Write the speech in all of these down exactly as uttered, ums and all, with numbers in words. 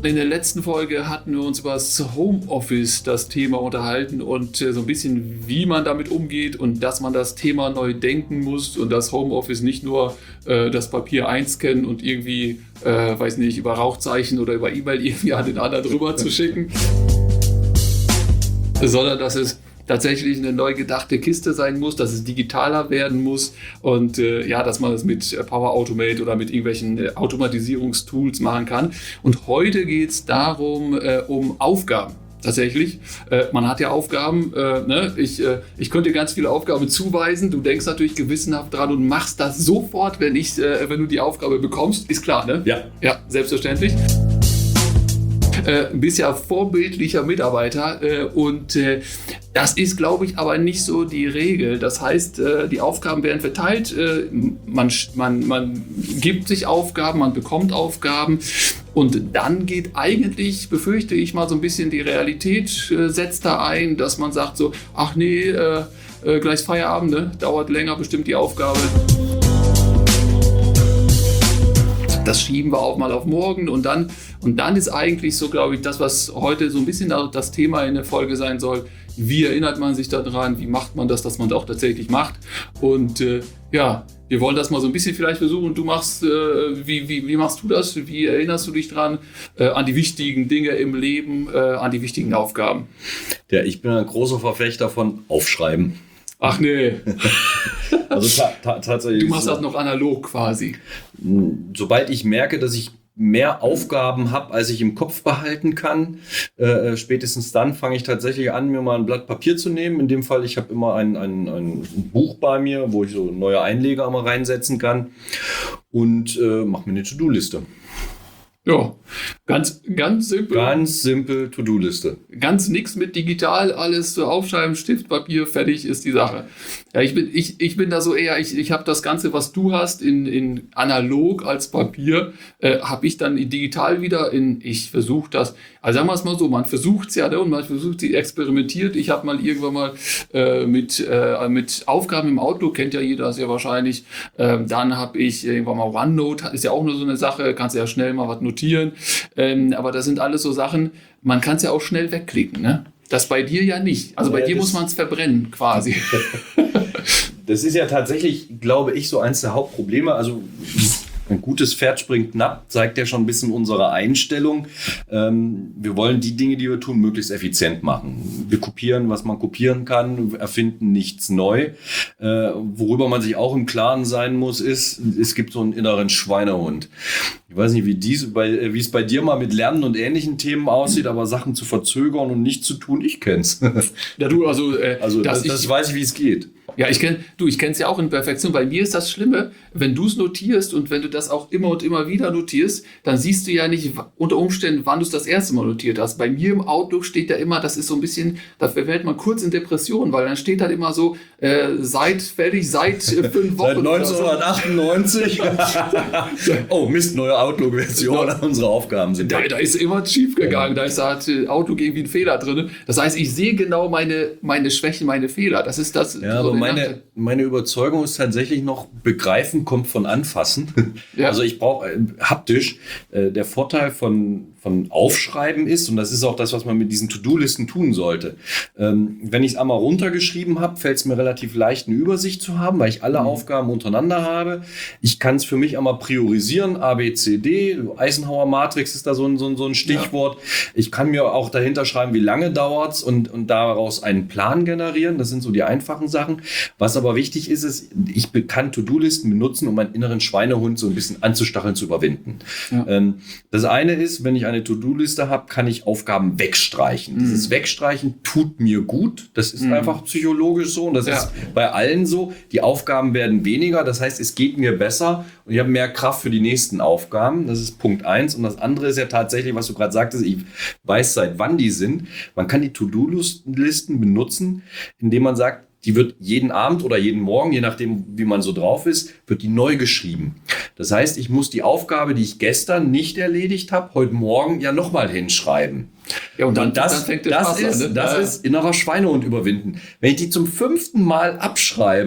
in der letzten Folge hatten wir uns über das Homeoffice, das Thema unterhalten und äh, so ein bisschen, wie man damit umgeht und dass man das Thema neu denken muss und das Homeoffice nicht nur äh, das Papier einscannen und irgendwie, äh, weiß nicht, über Rauchzeichen oder über E-Mail irgendwie an den anderen drüber zu schicken, sondern dass es tatsächlich eine neu gedachte Kiste sein muss, dass es digitaler werden muss und äh, ja, dass man es mit Power Automate oder mit irgendwelchen äh, Automatisierungstools machen kann. Und heute geht es darum, äh, um Aufgaben. Tatsächlich. Äh, man hat ja Aufgaben, äh, ne? ich, äh, ich könnte dir ganz viele Aufgaben zuweisen, du denkst natürlich gewissenhaft dran und machst das sofort, wenn, ich, äh, wenn du die Aufgabe bekommst, ist klar, ne? Ja. Ja, selbstverständlich. Äh, bist ja vorbildlicher Mitarbeiter äh, und äh, das ist, glaube ich, aber nicht so die Regel. Das heißt, äh, die Aufgaben werden verteilt, äh, man, man, man gibt sich Aufgaben, man bekommt Aufgaben und dann geht eigentlich, befürchte ich mal, so ein bisschen die Realität äh, setzt da ein, dass man sagt so, ach nee, äh, äh, gleich Feierabend, ne? Dauert länger, bestimmt die Aufgabe. Das schieben wir auch mal auf morgen und dann, und dann ist eigentlich so, glaube ich, das, was heute so ein bisschen das Thema in der Folge sein soll. Wie erinnert man sich daran? Wie macht man das, dass man das auch tatsächlich macht? Und äh, ja, wir wollen das mal so ein bisschen vielleicht versuchen. Du machst, äh, wie, wie, wie machst du das? Wie erinnerst du dich dran äh, an die wichtigen Dinge im Leben, äh, an die wichtigen Aufgaben? Ja, ich bin ein großer Verfechter von Aufschreiben. Ach nee. Also ta- ta- tatsächlich. Du machst das noch analog quasi. Sobald ich merke, dass ich mehr Aufgaben habe, als ich im Kopf behalten kann, äh, spätestens dann fange ich tatsächlich an, mir mal ein Blatt Papier zu nehmen. In dem Fall, ich habe immer ein, ein, ein Buch bei mir, wo ich so neue Einleger mal reinsetzen kann und äh, mache mir eine To-Do-Liste. Ja, ganz, ganz simpel. Ganz simpel To-Do-Liste. Ganz nix mit digital, alles so aufschreiben, Stift, Papier, fertig ist die Sache. Ja, ich bin, ich, ich bin da so eher, ich, ich habe das Ganze, was du hast, in, in analog als Papier, äh, habe ich dann in digital wieder in, ich versuche das, also sagen wir es mal so, man versucht es ja, ne, und man versucht sie experimentiert. Ich habe mal irgendwann mal äh, mit, äh, mit Aufgaben im Outlook, kennt ja jeder sehr wahrscheinlich, äh, dann habe ich irgendwann mal OneNote, ist ja auch nur so eine Sache, kannst ja schnell mal was notieren, ähm, aber das sind alles so Sachen, man kann es ja auch schnell wegklicken, ne? Das bei dir ja nicht. Also bei ja, dir muss man es verbrennen quasi. Das ist ja tatsächlich, glaube ich, so eins der Hauptprobleme. Also ein gutes Pferd springt knapp, zeigt ja schon ein bisschen unsere Einstellung. Ähm, wir wollen die Dinge, die wir tun, möglichst effizient machen. Wir kopieren, was man kopieren kann, erfinden nichts neu. Äh, worüber man sich auch im Klaren sein muss, ist, es gibt so einen inneren Schweinehund. Ich weiß nicht, wie, dies, bei, wie es bei dir mal mit Lernen und ähnlichen Themen aussieht, aber Sachen zu verzögern und nicht zu tun, ich kenn's. Ja, du, also, äh, also das, ich, das weiß ich, wie es geht. Ja, ich kenn, du, ich kenne es ja auch in Perfektion. Bei mir ist das Schlimme, wenn du es notierst und wenn du das auch immer und immer wieder notierst, dann siehst du ja nicht unter Umständen, wann du es das erste Mal notiert hast. Bei mir im Outlook steht da immer, das ist so ein bisschen, da verfällt man kurz in Depression, weil dann steht halt immer so, äh, seit fertig, seit äh, fünf Wochen. Seit neunzehnhundertachtundneunzig. Oh Mist, neue Outlook-Version, unsere Aufgaben sind da, da ist immer schief gegangen, da ist da Outlook irgendwie ein Fehler drin. Das heißt, ich sehe genau meine, meine Schwächen, meine Fehler. Das ist das. Ja, so aber meine, meine Überzeugung ist tatsächlich noch, begreifen kommt von anfassen. Ja. Also ich brauche äh, haptisch. Äh, der Vorteil von, von Aufschreiben ist, und das ist auch das, was man mit diesen To-Do-Listen tun sollte. Ähm, wenn ich es einmal runtergeschrieben habe, fällt es mir relativ leicht, eine Übersicht zu haben, weil ich alle mhm. Aufgaben untereinander habe. Ich kann es für mich einmal priorisieren, A, B, C, D. Eisenhower Matrix ist da so ein, so ein, so ein Stichwort. Ja. Ich kann mir auch dahinter schreiben, wie lange dauert es und, und daraus einen Plan generieren. Das sind so die einfachen Sachen. Was aber wichtig ist, ist, ich kann To-Do-Listen benutzen, um meinen inneren Schweinehund so ein bisschen anzustacheln, zu überwinden. Ja. Ähm, das eine ist, wenn ich eine To-Do-Liste habe, kann ich Aufgaben wegstreichen. Mhm. Dieses Wegstreichen tut mir gut. Das ist mhm. einfach psychologisch so und das ja. ist bei allen so. Die Aufgaben werden weniger, das heißt, es geht mir besser und ich habe mehr Kraft für die nächsten Aufgaben. Das ist Punkt eins. Und das andere ist ja tatsächlich, was du gerade sagtest, ich weiß, seit wann die sind. Man kann die To-Do-Listen benutzen, indem man sagt, die wird jeden Abend oder jeden Morgen, je nachdem, wie man so drauf ist, wird die neu geschrieben. Das heißt, ich muss die Aufgabe, die ich gestern nicht erledigt habe, heute Morgen ja nochmal hinschreiben. Ja, und dann, und das, dann fängt das, das, ist, an, ne? das ja. ist innerer Schweinehund überwinden. Wenn ich die zum fünften Mal abschreibe,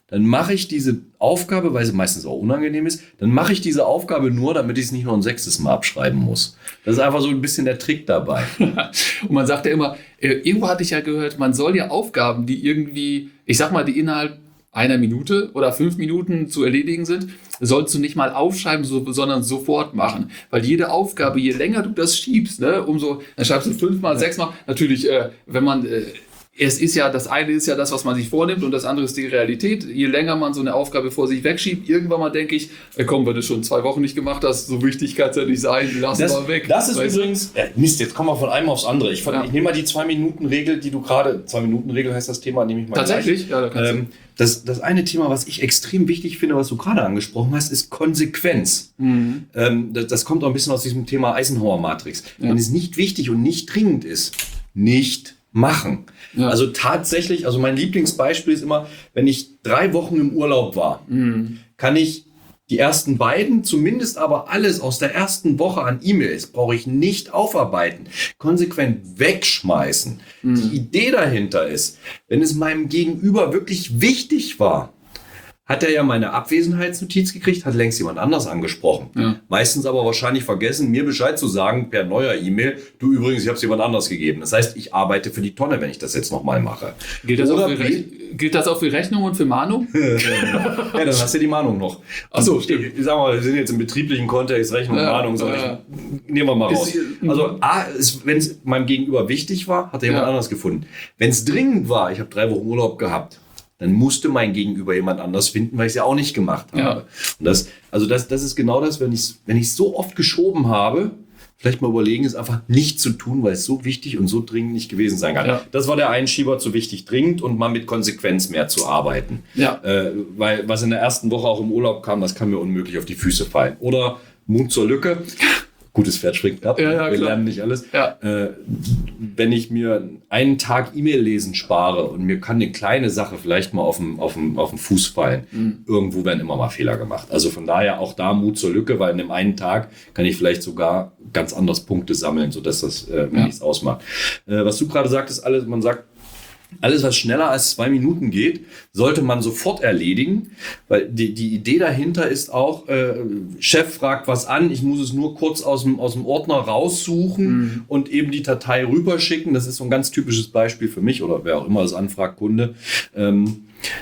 dann mache ich diese Aufgabe, weil sie meistens auch unangenehm ist, dann mache ich diese Aufgabe nur, damit ich es nicht noch ein sechstes Mal abschreiben muss. Das ist einfach so ein bisschen der Trick dabei. Und man sagt ja immer, irgendwo hatte ich ja gehört, man soll ja Aufgaben, die irgendwie, ich sag mal, die innerhalb einer Minute oder fünf Minuten zu erledigen sind, sollst du nicht mal aufschreiben, so, sondern sofort machen. Weil jede Aufgabe, je länger du das schiebst, ne, umso, dann schreibst du fünfmal, sechsmal. Natürlich, äh, wenn man, äh, es ist ja, das eine ist ja das, was man sich vornimmt und das andere ist die Realität. Je länger man so eine Aufgabe vor sich wegschiebt, irgendwann mal denke ich, äh, komm, wenn du schon zwei Wochen nicht gemacht hast, so wichtig kann es ja nicht sein, lass das, mal weg. Das ist weißt übrigens, äh, Mist, jetzt kommen wir von einem aufs andere. Ich, ja. ich nehme mal die Zwei-Minuten-Regel, die du gerade, Zwei-Minuten-Regel heißt das Thema, nehme ich mal Tatsächlich? Gleich. Ja, da kannst ähm, das, das eine Thema, was ich extrem wichtig finde, was du gerade angesprochen hast, ist Konsequenz. Mhm. Ähm, das, das kommt auch ein bisschen aus diesem Thema Eisenhower-Matrix. Ja. Wenn es nicht wichtig und nicht dringend ist, nicht machen. Ja. Also tatsächlich, also mein Lieblingsbeispiel ist immer, wenn ich drei Wochen im Urlaub war, mhm. kann ich die ersten beiden, zumindest aber alles aus der ersten Woche an E-Mails, brauche ich nicht aufarbeiten, konsequent wegschmeißen. Mhm. Die Idee dahinter ist, wenn es meinem Gegenüber wirklich wichtig war, hat er ja meine Abwesenheitsnotiz gekriegt, hat längst jemand anders angesprochen. Ja. Meistens aber wahrscheinlich vergessen, mir Bescheid zu sagen per neuer E-Mail, du übrigens, ich habe es jemand anders gegeben. Das heißt, ich arbeite für die Tonne, wenn ich das jetzt nochmal mache. Gilt das, auch für, Re- gilt das auch für Rechnung und für Mahnung? Ja, dann hast du die Mahnung noch. Achso, stimmt. Ich, ich sag mal, wir sind jetzt im betrieblichen Kontext, Rechnung und ja, Mahnung. So ja. ich, nehmen wir mal raus. Ist, also A, wenn es meinem Gegenüber wichtig war, hat er jemand ja. anders gefunden. Wenn es dringend war, ich habe drei Wochen Urlaub gehabt, dann musste mein Gegenüber jemand anders finden, weil ich es ja auch nicht gemacht habe. Ja. Und das, also das, das ist genau das, wenn ich es wenn ich's so oft geschoben habe, vielleicht mal überlegen, es einfach nicht zu tun, weil es so wichtig und so dringend nicht gewesen sein kann. Ja. Das war der Einschieber zu wichtig dringend und mal mit Konsequenz mehr zu arbeiten. Ja. Äh, weil was in der ersten Woche auch im Urlaub kam, das kann mir unmöglich auf die Füße fallen. Oder Mund zur Lücke. Gutes Pferd springt ab, ja, ja, wir klar. lernen nicht alles. Ja. Äh, wenn ich mir einen Tag E-Mail lesen spare und mir kann eine kleine Sache vielleicht mal auf dem, auf dem, auf dem Fuß fallen, mhm. irgendwo werden immer mal Fehler gemacht. Also von daher auch da Mut zur Lücke, weil in dem einen Tag kann ich vielleicht sogar ganz anders Punkte sammeln, sodass das äh, mir ja. nichts ausmacht. Äh, was du gerade sagtest, alles, man sagt, alles, was schneller als zwei Minuten geht, sollte man sofort erledigen, weil die, die Idee dahinter ist auch, äh, Chef fragt was an, ich muss es nur kurz aus dem, aus dem Ordner raussuchen mhm. und eben die Datei rüberschicken. Das ist so ein ganz typisches Beispiel für mich oder wer auch immer das anfragt, Kunde. Ähm,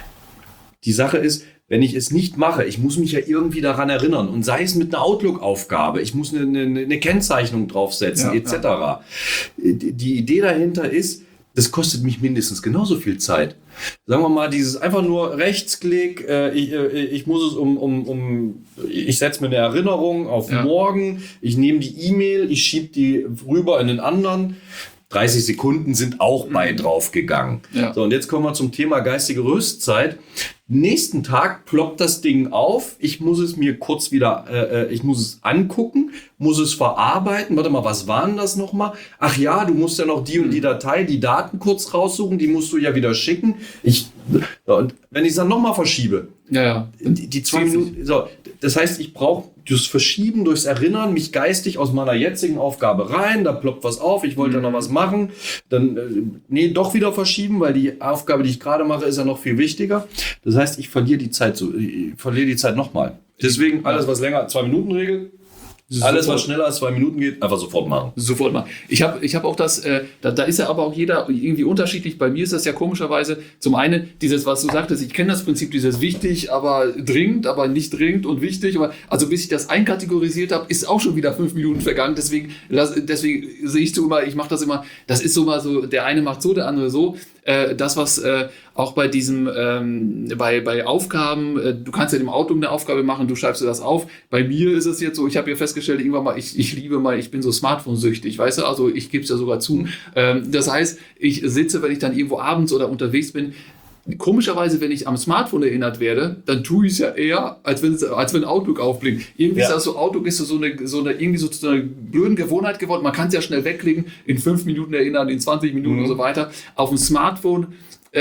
die Sache ist, wenn ich es nicht mache, ich muss mich ja irgendwie daran erinnern und sei es mit einer Outlook-Aufgabe, ich muss eine, eine, eine Kennzeichnung draufsetzen ja, et cetera. Ja. Die Idee dahinter ist, das kostet mich mindestens genauso viel Zeit. Sagen wir mal, dieses einfach nur Rechtsklick, äh, ich, äh, ich muss es um, um, um ich setze mir eine Erinnerung auf ja. morgen, ich nehme die E-Mail, ich schiebe die rüber in den anderen. dreißig Sekunden sind auch bei mhm. draufgegangen. Ja. So, und jetzt kommen wir zum Thema geistige Rüstzeit. Nächsten Tag ploppt das Ding auf. Ich muss es mir kurz wieder, äh, ich muss es angucken, muss es verarbeiten. Warte mal, was war denn das nochmal? Ach ja, du musst ja noch die und die Datei, die Daten kurz raussuchen, die musst du ja wieder schicken. Ich, und wenn ich es dann nochmal verschiebe, ja, ja. Die, die zwei Minuten, so, das heißt, ich brauche das Verschieben durchs Erinnern, mich geistig aus meiner jetzigen Aufgabe rein, da ploppt was auf, ich wollte mhm. ja noch was machen, dann, äh, nee, doch wieder verschieben, weil die Aufgabe, die ich gerade mache, ist ja noch viel wichtiger. Das heißt, ich verliere die Zeit so, ich verliere die Zeit nochmal. Deswegen alles, was länger, zwei Minuten Regel. Alles, was schneller als zwei Minuten geht, einfach sofort machen. Sofort machen. Ich habe ich hab auch das, äh, da, da ist ja aber auch jeder irgendwie unterschiedlich. Bei mir ist das ja komischerweise zum einen dieses, was du sagtest, ich kenne das Prinzip, dieses wichtig, aber dringend, aber nicht dringend und wichtig. Aber also bis ich das einkategorisiert habe, ist auch schon wieder fünf Minuten vergangen. Deswegen, deswegen sehe ich so immer, ich mache das immer, das ist so mal so, der eine macht so, der andere so. Äh, das, was äh, auch bei diesem, ähm, bei, bei Aufgaben, äh, du kannst ja im Outlook eine Aufgabe machen, du schreibst dir das auf. Bei mir ist es jetzt so, ich habe ja festgestellt, irgendwann mal, ich, ich liebe mal, ich bin so Smartphone-süchtig, weißt du, also ich gebe es ja sogar zu. Ähm, das heißt, ich sitze, wenn ich dann irgendwo abends oder unterwegs bin, komischerweise, wenn ich am Smartphone erinnert werde, dann tue ich es ja eher, als wenn, als wenn Outlook aufblinkt. Irgendwie ja. ist das so, Outlook ist so eine, so eine, irgendwie so zu einer blöden Gewohnheit geworden. Man kann es ja schnell wegklicken, in fünf Minuten erinnern, in zwanzig Minuten mhm. und so weiter. Auf dem Smartphone, äh,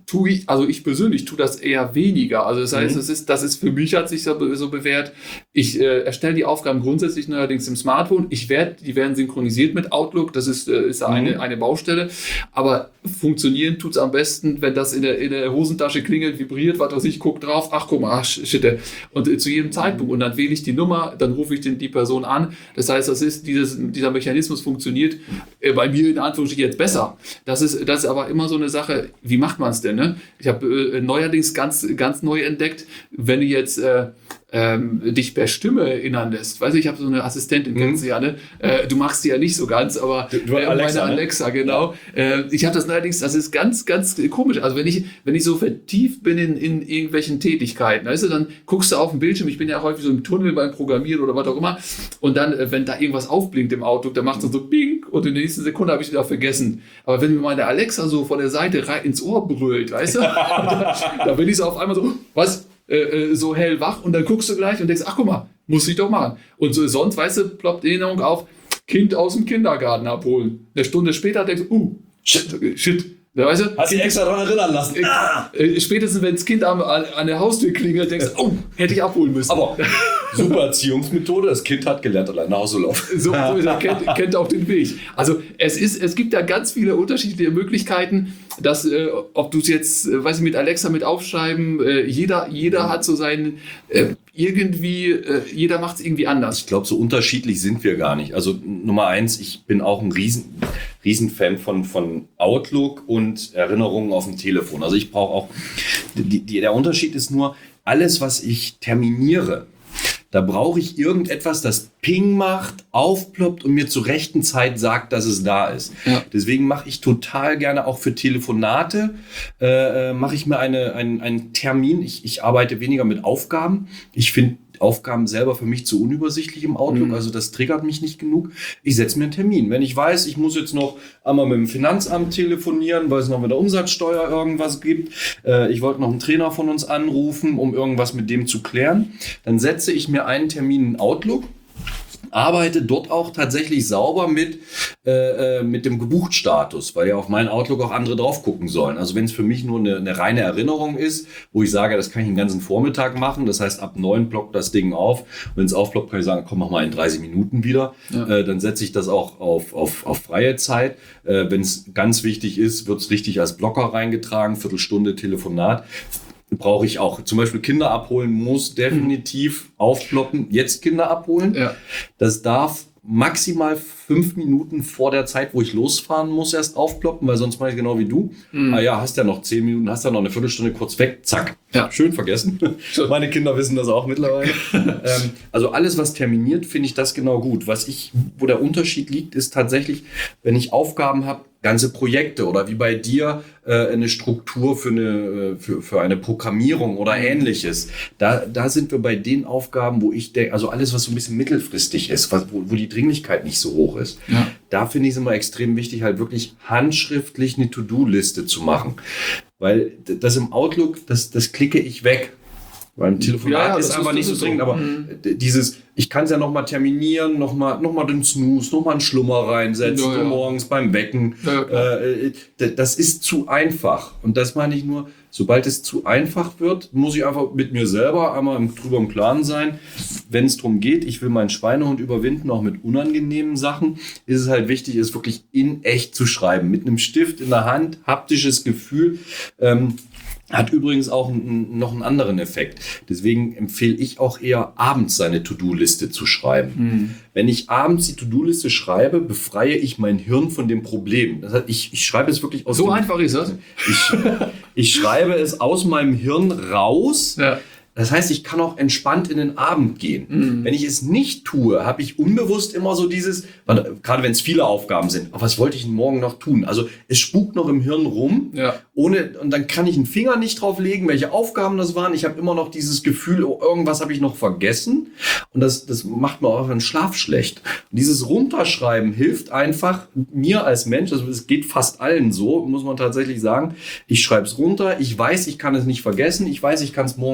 tue ich, also ich persönlich tue das eher weniger. Also das heißt, Mhm. das ist, das ist für mich hat sich so, so bewährt. Ich äh, erstelle die Aufgaben grundsätzlich neuerdings im Smartphone. Ich werde, die werden synchronisiert mit Outlook. Das ist, äh, ist Mhm. eine, eine Baustelle. Aber funktionieren tut es am besten, wenn das in der, in der Hosentasche klingelt, vibriert, was weiß ich, guck drauf, ach guck mal, ach shit. Und äh, zu jedem Zeitpunkt. Und dann wähle ich die Nummer, dann rufe ich den, die Person an. Das heißt, das ist dieses, dieser Mechanismus funktioniert äh, bei mir in Anführungsstrichen jetzt besser. Das ist, das ist aber immer so eine Sache, wie macht man es denn? Ne? Ich habe äh, neuerdings ganz, ganz neu entdeckt, wenn du jetzt äh, ähm, dich per Stimme erinnern lässt. Weißt du, ich habe so eine Assistentin, mhm. kennst du ja, ne? Äh, du machst sie ja nicht so ganz, aber du, du äh, Alexa, meine ne? Alexa, genau. Äh, ich habe das neuerdings, das ist ganz, ganz komisch. Also wenn ich, wenn ich so vertieft bin in, in irgendwelchen Tätigkeiten, weißt du, dann guckst du auf den Bildschirm, ich bin ja häufig so im Tunnel beim Programmieren oder was auch immer, und dann, äh, wenn da irgendwas aufblinkt im Auto, dann macht es so Bing und in der nächsten Sekunde habe ich wieder vergessen. Aber wenn mir meine Alexa so von der Seite rein ins Ohr brüllt, weißt du, da, da bin ich so auf einmal so, was? Äh, so hellwach und dann guckst du gleich und denkst, ach guck mal, muss ich doch machen. Und so, sonst, weißt du, ploppt Erinnerung auf, Kind aus dem Kindergarten abholen. Eine Stunde später denkst du, uh, shit, shit. Da, weißt du, hast dich extra daran erinnern lassen. Äh, ah! äh, spätestens, wenn das Kind an, an der Haustür klingelt, denkst du, oh, hätte ich abholen müssen. Aber super Erziehungsmethode, das Kind hat gelernt, allein nach Hause laufen. So, so ist er, kennt, kennt auch den Weg. Also es, ist, es gibt da ganz viele unterschiedliche Möglichkeiten, dass, äh, ob du es jetzt, äh, weiß ich, mit Alexa mit aufschreiben, äh, jeder, jeder hat so seinen, äh, irgendwie, äh, jeder macht es irgendwie anders. Ich glaube, so unterschiedlich sind wir gar nicht. Also Nummer eins, ich bin auch ein riesen, riesen Fan von, von Outlook und Erinnerungen auf dem Telefon. Also ich brauche auch, die, die, der Unterschied ist nur, alles, was ich terminiere, da brauche ich irgendetwas, das Ping macht, aufploppt und mir zur rechten Zeit sagt, dass es da ist. Ja. Deswegen mache ich total gerne auch für Telefonate, äh, mache ich mir eine, einen, einen Termin. Ich, ich arbeite weniger mit Aufgaben. Ich finde Aufgaben selber für mich zu unübersichtlich im Outlook, mhm. also das triggert mich nicht genug. Ich setze mir einen Termin. Wenn ich weiß, ich muss jetzt noch einmal mit dem Finanzamt telefonieren, weil es noch mit der Umsatzsteuer irgendwas gibt, äh, ich wollte noch einen Trainer von uns anrufen, um irgendwas mit dem zu klären, dann setze ich mir einen Termin in Outlook, arbeite dort auch tatsächlich sauber mit, äh, mit dem Gebuchtstatus, weil ja auf meinen Outlook auch andere drauf gucken sollen. Also wenn es für mich nur eine, eine reine Erinnerung ist, wo ich sage, das kann ich den ganzen Vormittag machen, das heißt ab neun ploppt das Ding auf. Wenn es aufploppt, kann ich sagen, komm, mach mal in dreißig Minuten wieder. Ja. Äh, dann setze ich das auch auf, auf, auf freie Zeit. Äh, wenn es ganz wichtig ist, wird es richtig als Blocker reingetragen, Viertelstunde Telefonat. Brauche ich auch. Zum Beispiel Kinder abholen muss definitiv aufploppen. Jetzt Kinder abholen. Ja. Das darf maximal fünf Minuten vor der Zeit, wo ich losfahren muss, erst aufploppen, weil sonst mache ich genau wie du. Mhm. Ah ja, hast ja noch zehn Minuten, hast ja noch eine Viertelstunde kurz weg, zack. Ja. Schön vergessen. Meine Kinder wissen das auch mittlerweile. ähm, also alles, was terminiert, finde ich das genau gut. Was ich, wo der Unterschied liegt, ist tatsächlich, wenn ich Aufgaben habe, ganze Projekte oder wie bei dir äh, eine Struktur für eine, für, für eine Programmierung oder ähnliches. Da, da sind wir bei den Aufgaben, wo ich denke, also alles, was so ein bisschen mittelfristig ist, was, wo, wo die Dringlichkeit nicht so hoch ist. Ja. Da finde ich es immer extrem wichtig, halt wirklich handschriftlich eine To-Do-Liste zu machen. Weil das im Outlook, das, das klicke ich weg. Beim Telefonat ja, ja, ist einfach nicht so dringend, aber mhm. dieses, ich kann es ja nochmal terminieren, nochmal noch mal den Snooze, nochmal einen Schlummer reinsetzen, ja, ja. morgens beim Wecken. Ja, ja, äh, das ist zu einfach. Und das meine ich nur, sobald es zu einfach wird, muss ich einfach mit mir selber einmal drüber im Klaren sein. Wenn es darum geht, ich will meinen Schweinehund überwinden, auch mit unangenehmen Sachen, ist es halt wichtig, es wirklich in echt zu schreiben. Mit einem Stift in der Hand, haptisches Gefühl. Ähm, Hat übrigens auch n- noch einen anderen Effekt. Deswegen empfehle ich auch eher, abends seine To-Do-Liste zu schreiben. Mhm. Wenn ich abends die To-Do-Liste schreibe, befreie ich mein Hirn von dem Problem. Das heißt, ich, ich schreibe es wirklich aus So dem, einfach ist das? Ich, ich schreibe es aus meinem Hirn raus. Ja. Das heißt, ich kann auch entspannt in den Abend gehen. Mhm. Wenn ich es nicht tue, habe ich unbewusst immer so dieses, gerade wenn es viele Aufgaben sind, aber was wollte ich denn morgen noch tun? Also es spukt noch im Hirn rum, ja. ohne, und dann kann ich einen Finger nicht drauf legen, welche Aufgaben das waren. Ich habe immer noch dieses Gefühl, oh, irgendwas habe ich noch vergessen. Und das, das macht mir auch den Schlaf schlecht. Und dieses Runterschreiben hilft einfach mir als Mensch, also es geht fast allen so, muss man tatsächlich sagen. Ich schreibe es runter, ich weiß, ich kann es nicht vergessen, ich weiß, ich kann es morgen früh raus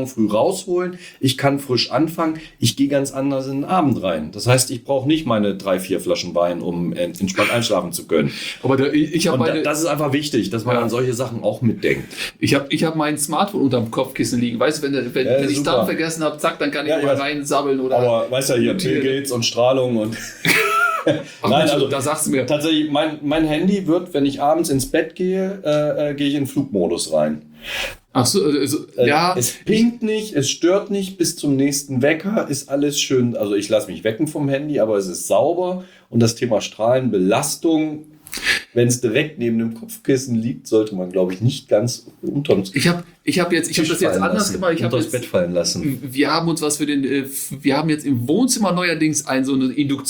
rausholen, ich kann frisch anfangen, ich gehe ganz anders in den Abend rein. Das heißt, ich brauche nicht meine drei, vier Flaschen Wein, um entspannt einschlafen zu können. Aber der, ich habe meine, das ist einfach wichtig, dass man ja. an solche Sachen auch mitdenkt. Ich habe ich hab mein Smartphone unterm Kopfkissen liegen. Weißt du, wenn, wenn, ja, wenn ich es dann vergessen habe, zack, dann kann ich ja, mal reinsabbeln. Oder aber weißt du ja, hier Bill Gates und Strahlung und... Ach, Nein, also da sagst du mir. Tatsächlich, mein, mein Handy wird, wenn ich abends ins Bett gehe, äh, äh, gehe ich in Flugmodus rein. Ach so, also, äh, ja. Es pinkt nicht, es stört nicht, bis zum nächsten Wecker ist alles schön. Also ich lasse mich wecken vom Handy, aber es ist sauber. Und das Thema Strahlenbelastung, wenn es direkt neben dem Kopfkissen liegt, sollte man, glaube ich, nicht ganz unterm Ich habe ich hab jetzt, ich habe das jetzt anders lassen, gemacht. Ich habe das Bett fallen lassen. Wir haben uns was für den, wir haben jetzt im Wohnzimmer neuerdings ein, so eine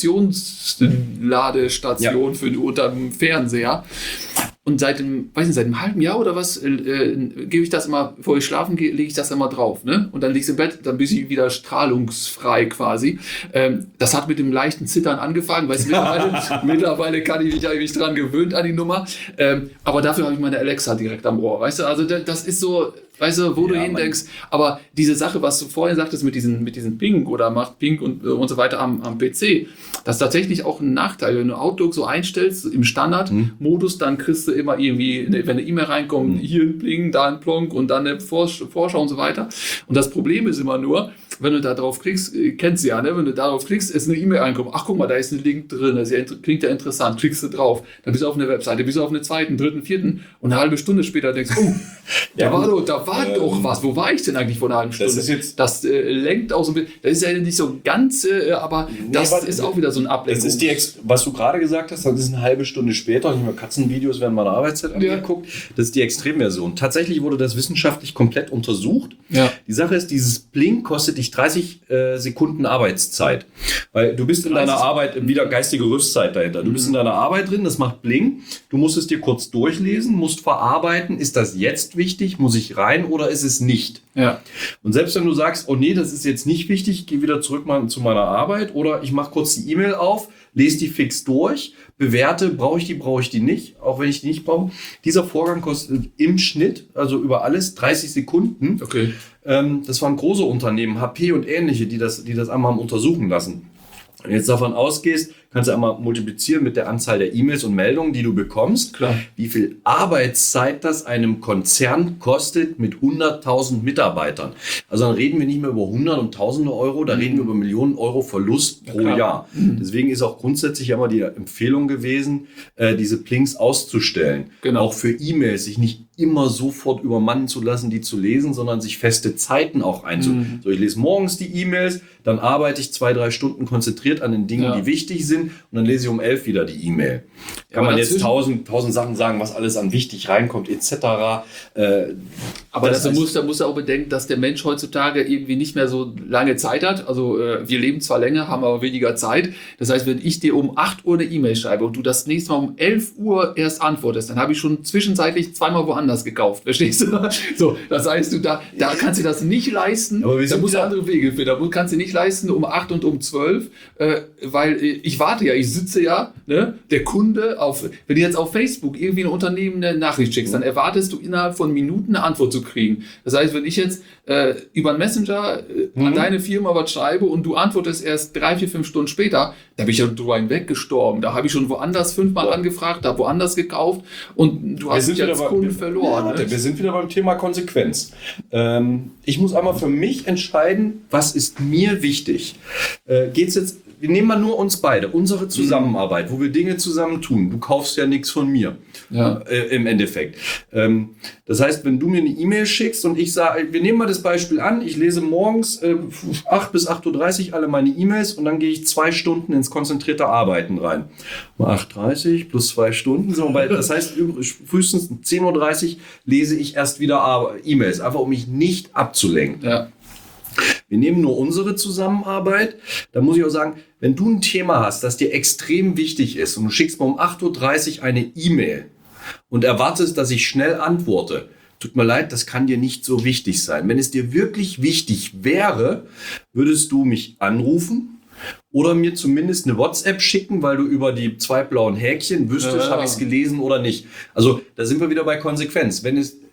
Induktionsladestation ja. für unter dem Fernseher. Und seit dem, weiß nicht, seit einem halben Jahr oder was, äh, äh, gebe ich das immer, bevor ich schlafen gehe, lege ich das immer drauf. Ne? Und dann liege ich im Bett, dann bin ich wieder strahlungsfrei quasi. Ähm, das hat mit dem leichten Zittern angefangen, weil mittlerweile, mittlerweile kann ich mich eigentlich dran gewöhnt an die Nummer. Ähm, aber dafür habe ich meine Alexa direkt am Ohr. Weißt du, also das ist so, weißt du, wo ja, du hindenkst. Aber diese Sache, was du vorhin sagtest mit diesen, mit diesen Ping oder macht Ping und, und so weiter am, am P C, das ist tatsächlich auch ein Nachteil. Wenn du Outlook so einstellst im Standardmodus, hm. dann kriegst du immer irgendwie, wenn eine E-Mail reinkommt, hm. hier ein Pling, da ein Plonk und dann eine Vorschau und so weiter. Und das Problem ist immer nur, wenn du da drauf klickst, kennst du ja, ne? Wenn du darauf klickst, ist eine E-Mail reinkommt. Ach, guck mal, da ist ein Link drin, das klingt ja interessant. Klickst du drauf, dann bist du auf einer Webseite, bist du auf einer zweiten, dritten, vierten und eine halbe Stunde später denkst, oh, ja, da war doch, da war ähm, doch was. Wo war ich denn eigentlich vor einer halben Stunde? Das, ist jetzt das äh, lenkt auch so ein bisschen. Das ist ja nicht so ganz, äh, aber nee, das aber, ist auch wieder so ein Ablenkung. Das ist die, was du gerade gesagt hast, das ist eine halbe Stunde später. Ich habe mir Katzenvideos während meiner Arbeitszeit angeguckt. Ja. Das ist die Extremversion. Tatsächlich wurde das wissenschaftlich komplett untersucht. Ja. Die Sache ist, dieses Blink kostet dich dreißig äh, Sekunden Arbeitszeit. Weil du bist in deiner Arbeit, wieder geistige Rüstzeit dahinter. Du mhm. bist in deiner Arbeit drin, das macht Blink. Du musst es dir kurz durchlesen, musst verarbeiten. Ist das jetzt wichtig? Muss ich rein oder ist es nicht? Ja. Und selbst wenn du sagst, oh nee, das ist jetzt nicht wichtig, ich gehe wieder zurück mal zu meiner Arbeit oder ich mache kurz die E-Mail auf, lese die fix durch, bewerte, brauche ich die, brauche ich die nicht, auch wenn ich die nicht brauche. Dieser Vorgang kostet im Schnitt, also über alles, dreißig Sekunden. Okay. Ähm, das waren große Unternehmen, H P und ähnliche, die das, die das einmal haben untersuchen lassen. Wenn du jetzt davon ausgehst, kannst du einmal multiplizieren mit der Anzahl der E-Mails und Meldungen, die du bekommst. Klar. Wie viel Arbeitszeit das einem Konzern kostet mit hunderttausend Mitarbeitern. Also dann reden wir nicht mehr über Hundert und Tausende Euro, da mhm. reden wir über Millionen Euro Verlust pro ja, Jahr. Mhm. Deswegen ist auch grundsätzlich immer die Empfehlung gewesen, äh, diese Plinks auszustellen. Genau. Auch für E-Mails, sich nicht immer sofort übermannen zu lassen, die zu lesen, sondern sich feste Zeiten auch einzuhalten. Mhm. So, ich lese morgens die E-Mails, dann arbeite ich zwei, drei Stunden konzentriert an den Dingen, ja. die wichtig sind und dann lese ich um elf wieder die E-Mail. Kann ja, man jetzt tausend, tausend Sachen sagen, was alles an wichtig reinkommt, et cetera. Äh, aber das muss, da muss er auch bedenken, dass der Mensch heutzutage irgendwie nicht mehr so lange Zeit hat. Also äh, wir leben zwar länger, haben aber weniger Zeit. Das heißt, wenn ich dir um acht Uhr eine E-Mail schreibe und du das nächste Mal um elf Uhr erst antwortest, dann habe ich schon zwischenzeitlich zweimal woanders gekauft. Verstehst du? So, das heißt, du da, da kannst du das nicht leisten. Aber wir da musst du ja andere Wege finden. Da kannst du nicht leisten um acht und um zwölf, äh, weil ich warte ja, ich sitze ja, ne, der Kunde auf, wenn du jetzt auf Facebook irgendwie ein Unternehmen eine Nachricht schickst, dann erwartest du innerhalb von Minuten eine Antwort zu kriegen. Das heißt, wenn ich jetzt äh, über einen Messenger äh, mhm. an deine Firma was schreibe und du antwortest erst drei, vier, fünf Stunden später, da bin ich ja drüber hinweggestorben. Da habe ich schon woanders fünfmal ja. angefragt, da woanders gekauft und du hast jetzt bei, Kunden wir, verloren. Ja, ne? Wir sind wieder beim Thema Konsequenz. Ähm, ich muss einmal für mich entscheiden, was ist mir wichtig. Äh, geht's jetzt Wir nehmen mal nur uns beide, unsere Zusammenarbeit, wo wir Dinge zusammen tun. Du kaufst ja nichts von mir, ja. äh, im Endeffekt. Ähm, das heißt, wenn du mir eine E-Mail schickst und ich sage, wir nehmen mal das Beispiel an, ich lese morgens äh, acht bis acht Uhr dreißig alle meine E-Mails und dann gehe ich zwei Stunden ins konzentrierte Arbeiten rein. acht Uhr dreißig plus zwei Stunden, so, weil das heißt, frühestens zehn Uhr dreißig lese ich erst wieder E-Mails, einfach um mich nicht abzulenken. Ja. Wir nehmen nur unsere Zusammenarbeit. Da muss ich auch sagen, wenn du ein Thema hast, das dir extrem wichtig ist und du schickst mir um acht Uhr dreißig eine E-Mail und erwartest, dass ich schnell antworte, tut mir leid, das kann dir nicht so wichtig sein. Wenn es dir wirklich wichtig wäre, würdest du mich anrufen oder mir zumindest eine WhatsApp schicken, weil du über die zwei blauen Häkchen wüsstest, ja, ja. habe ich es gelesen oder nicht. Also da sind wir wieder bei Konsequenz. Wenn es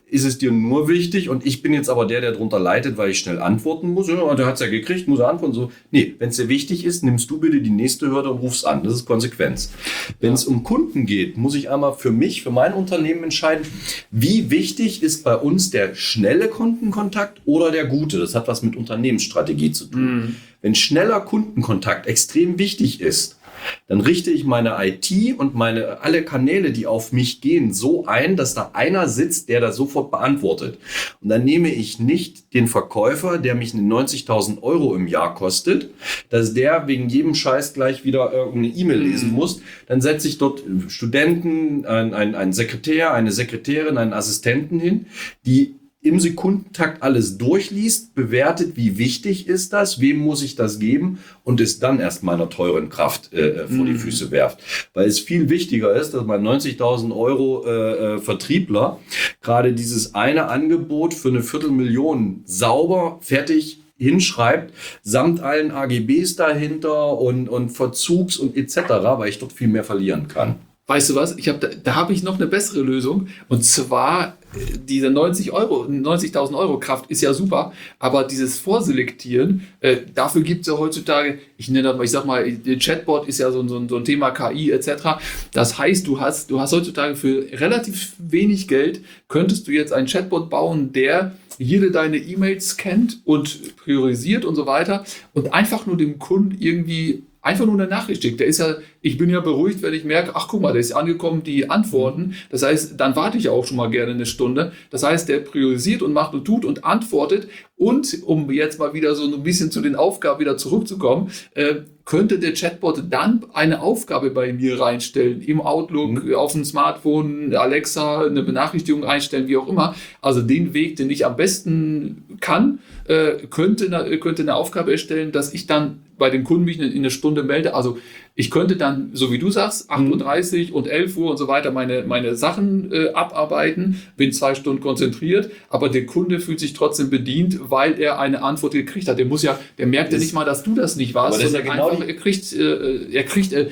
ist es dir nur wichtig und ich bin jetzt aber der, der drunter leidet, weil ich schnell antworten muss. Ja, der hat es ja gekriegt, muss er antworten. So. Nee, wenn es dir wichtig ist, nimmst du bitte die nächste Hürde und rufst an. Das ist Konsequenz. Wenn es um Kunden geht, muss ich einmal für mich, für mein Unternehmen entscheiden, wie wichtig ist bei uns der schnelle Kundenkontakt oder der gute. Das hat was mit Unternehmensstrategie zu tun. Mhm. Wenn schneller Kundenkontakt extrem wichtig ist, dann richte ich meine I T und meine alle Kanäle, die auf mich gehen, so ein, dass da einer sitzt, der das sofort beantwortet. Und dann nehme ich nicht den Verkäufer, der mich neunzigtausend Euro im Jahr kostet, dass der wegen jedem Scheiß gleich wieder irgendeine E-Mail lesen muss. Dann setze ich dort Studenten, einen ein Sekretär, eine Sekretärin, einen Assistenten hin, die im Sekundentakt alles durchliest, bewertet, wie wichtig ist das, wem muss ich das geben und es dann erst meiner teuren Kraft äh, vor mm. die Füße werft. Weil es viel wichtiger ist, dass mein neunzigtausend Euro äh, Vertriebler gerade dieses eine Angebot für eine Viertelmillion sauber, fertig hinschreibt, samt allen A G Bs dahinter und, und Verzugs und et cetera, weil ich dort viel mehr verlieren kann. Weißt du was? Ich hab, da da habe ich noch eine bessere Lösung. Und zwar, diese neunzig Euro, neunzigtausend Euro Kraft ist ja super, aber dieses Vorselektieren, äh, dafür gibt es ja heutzutage, ich nenne das mal, ich sag mal, der Chatbot ist ja so, so, so ein Thema K I et cetera. Das heißt, du hast, du hast heutzutage für relativ wenig Geld, könntest du jetzt einen Chatbot bauen, der jede deine E-Mails scannt und priorisiert und so weiter und einfach nur dem Kunden irgendwie einfach nur eine Nachricht schickt. Der ist ja, ich bin ja beruhigt, wenn ich merke, ach guck mal, der ist angekommen, die Antworten. Das heißt, dann warte ich auch schon mal gerne eine Stunde. Das heißt, der priorisiert und macht und tut und antwortet. Und um jetzt mal wieder so ein bisschen zu den Aufgaben wieder zurückzukommen, äh, könnte der Chatbot dann eine Aufgabe bei mir reinstellen, im Outlook, mhm. auf dem Smartphone, Alexa, eine Benachrichtigung einstellen, wie auch immer. Also den Weg, den ich am besten kann, äh, könnte, könnte eine Aufgabe erstellen, dass ich dann bei dem Kunden mich in einer Stunde melde. Also ich könnte dann, so wie du sagst, acht Uhr dreißig und elf Uhr und so weiter meine, meine Sachen äh, abarbeiten, bin zwei Stunden konzentriert, aber der Kunde fühlt sich trotzdem bedient, weil er eine Antwort gekriegt hat. Der muss ja, der merkt ja nicht mal, dass du das nicht warst, sondern ja genau einfach, er kriegt, äh, er kriegt, äh,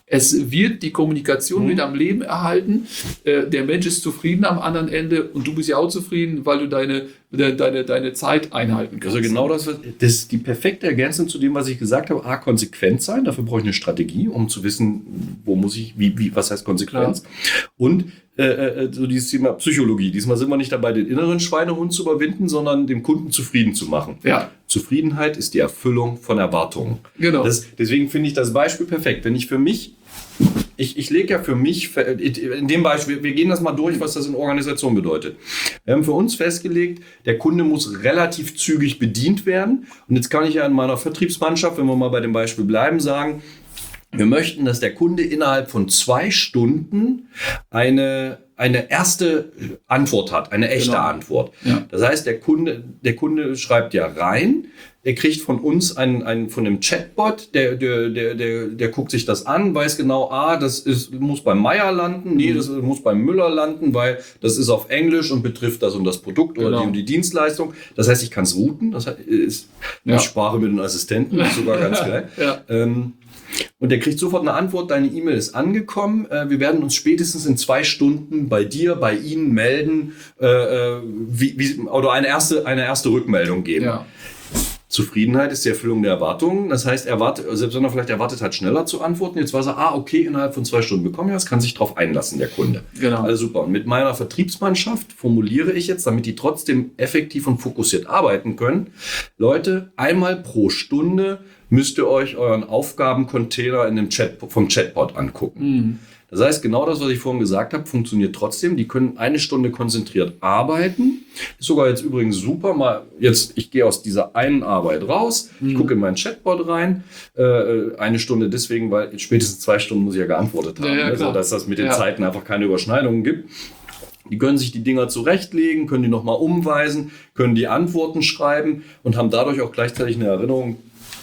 es wird die Kommunikation mhm. wieder am Leben erhalten. Äh, der Mensch ist zufrieden am anderen Ende und du bist ja auch zufrieden, weil du deine, deine, deine Zeit einhalten kannst. Also genau das, das ist die perfekte Ergänzung zu dem, was ich gesagt habe. A, konsequent sein. Dafür brauche ich eine Strategie, um zu wissen, wo muss ich, wie, wie was heißt Konsequenz. Klar. Und äh, so dieses Thema Psychologie. Diesmal sind wir nicht dabei, den inneren Schweinehund zu überwinden, sondern den Kunden zufrieden zu machen. Ja. Zufriedenheit ist die Erfüllung von Erwartungen. Genau. Das, deswegen finde ich das Beispiel perfekt. Wenn ich für mich Ich, ich lege ja für mich, in dem Beispiel, wir gehen das mal durch, was das in Organisation bedeutet. Wir haben für uns festgelegt, der Kunde muss relativ zügig bedient werden. Und jetzt kann ich ja in meiner Vertriebsmannschaft, wenn wir mal bei dem Beispiel bleiben, sagen, wir möchten, dass der Kunde innerhalb von zwei Stunden eine, eine erste Antwort hat, eine echte genau. Antwort. Ja. Das heißt, der Kunde, der Kunde schreibt ja rein, der kriegt von uns einen, einen von einem Chatbot, der, der, der, der, der guckt sich das an, weiß genau, ah, das ist, muss beim Meier landen, nee, das muss beim Müller landen, weil das ist auf Englisch und betrifft das und das Produkt oder genau. die und die Dienstleistung. Das heißt, ich kann es routen, das ist ja. ich spare mit den Assistenten, das ist sogar ganz geil. Ja. Ähm, Und der kriegt sofort eine Antwort, deine E-Mail ist angekommen. Wir werden uns spätestens in zwei Stunden bei dir, bei Ihnen melden, äh, wie, wie, oder eine erste, eine erste Rückmeldung geben. Ja. Zufriedenheit ist die Erfüllung der Erwartungen. Das heißt, erwartet, selbst wenn er vielleicht erwartet hat, schneller zu antworten, jetzt weiß er, ah, okay, innerhalb von zwei Stunden bekommen wir das, kann sich darauf einlassen, der Kunde. Genau. Also super. Und mit meiner Vertriebsmannschaft formuliere ich jetzt, damit die trotzdem effektiv und fokussiert arbeiten können, Leute, einmal pro Stunde müsst ihr euch euren Aufgabencontainer in dem Chat, vom Chatbot angucken. Mhm. Das heißt, genau das, was ich vorhin gesagt habe, funktioniert trotzdem. Die können eine Stunde konzentriert arbeiten. Ist sogar jetzt übrigens super. Mal jetzt, ich gehe aus dieser einen Arbeit raus, mhm. ich gucke in meinen Chatbot rein. Äh, eine Stunde deswegen, weil spätestens zwei Stunden muss ich ja geantwortet haben. Ja, ja, also, dass das mit den ja. Zeiten einfach keine Überschneidungen gibt. Die können sich die Dinger zurechtlegen, können die nochmal umweisen, können die Antworten schreiben und haben dadurch auch gleichzeitig eine Erinnerung.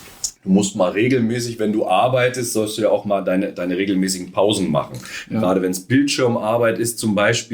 Du musst mal regelmäßig, wenn du arbeitest, sollst du ja auch mal deine, deine regelmäßigen Pausen machen. Ja. Gerade wenn es Bildschirmarbeit ist zum Beispiel,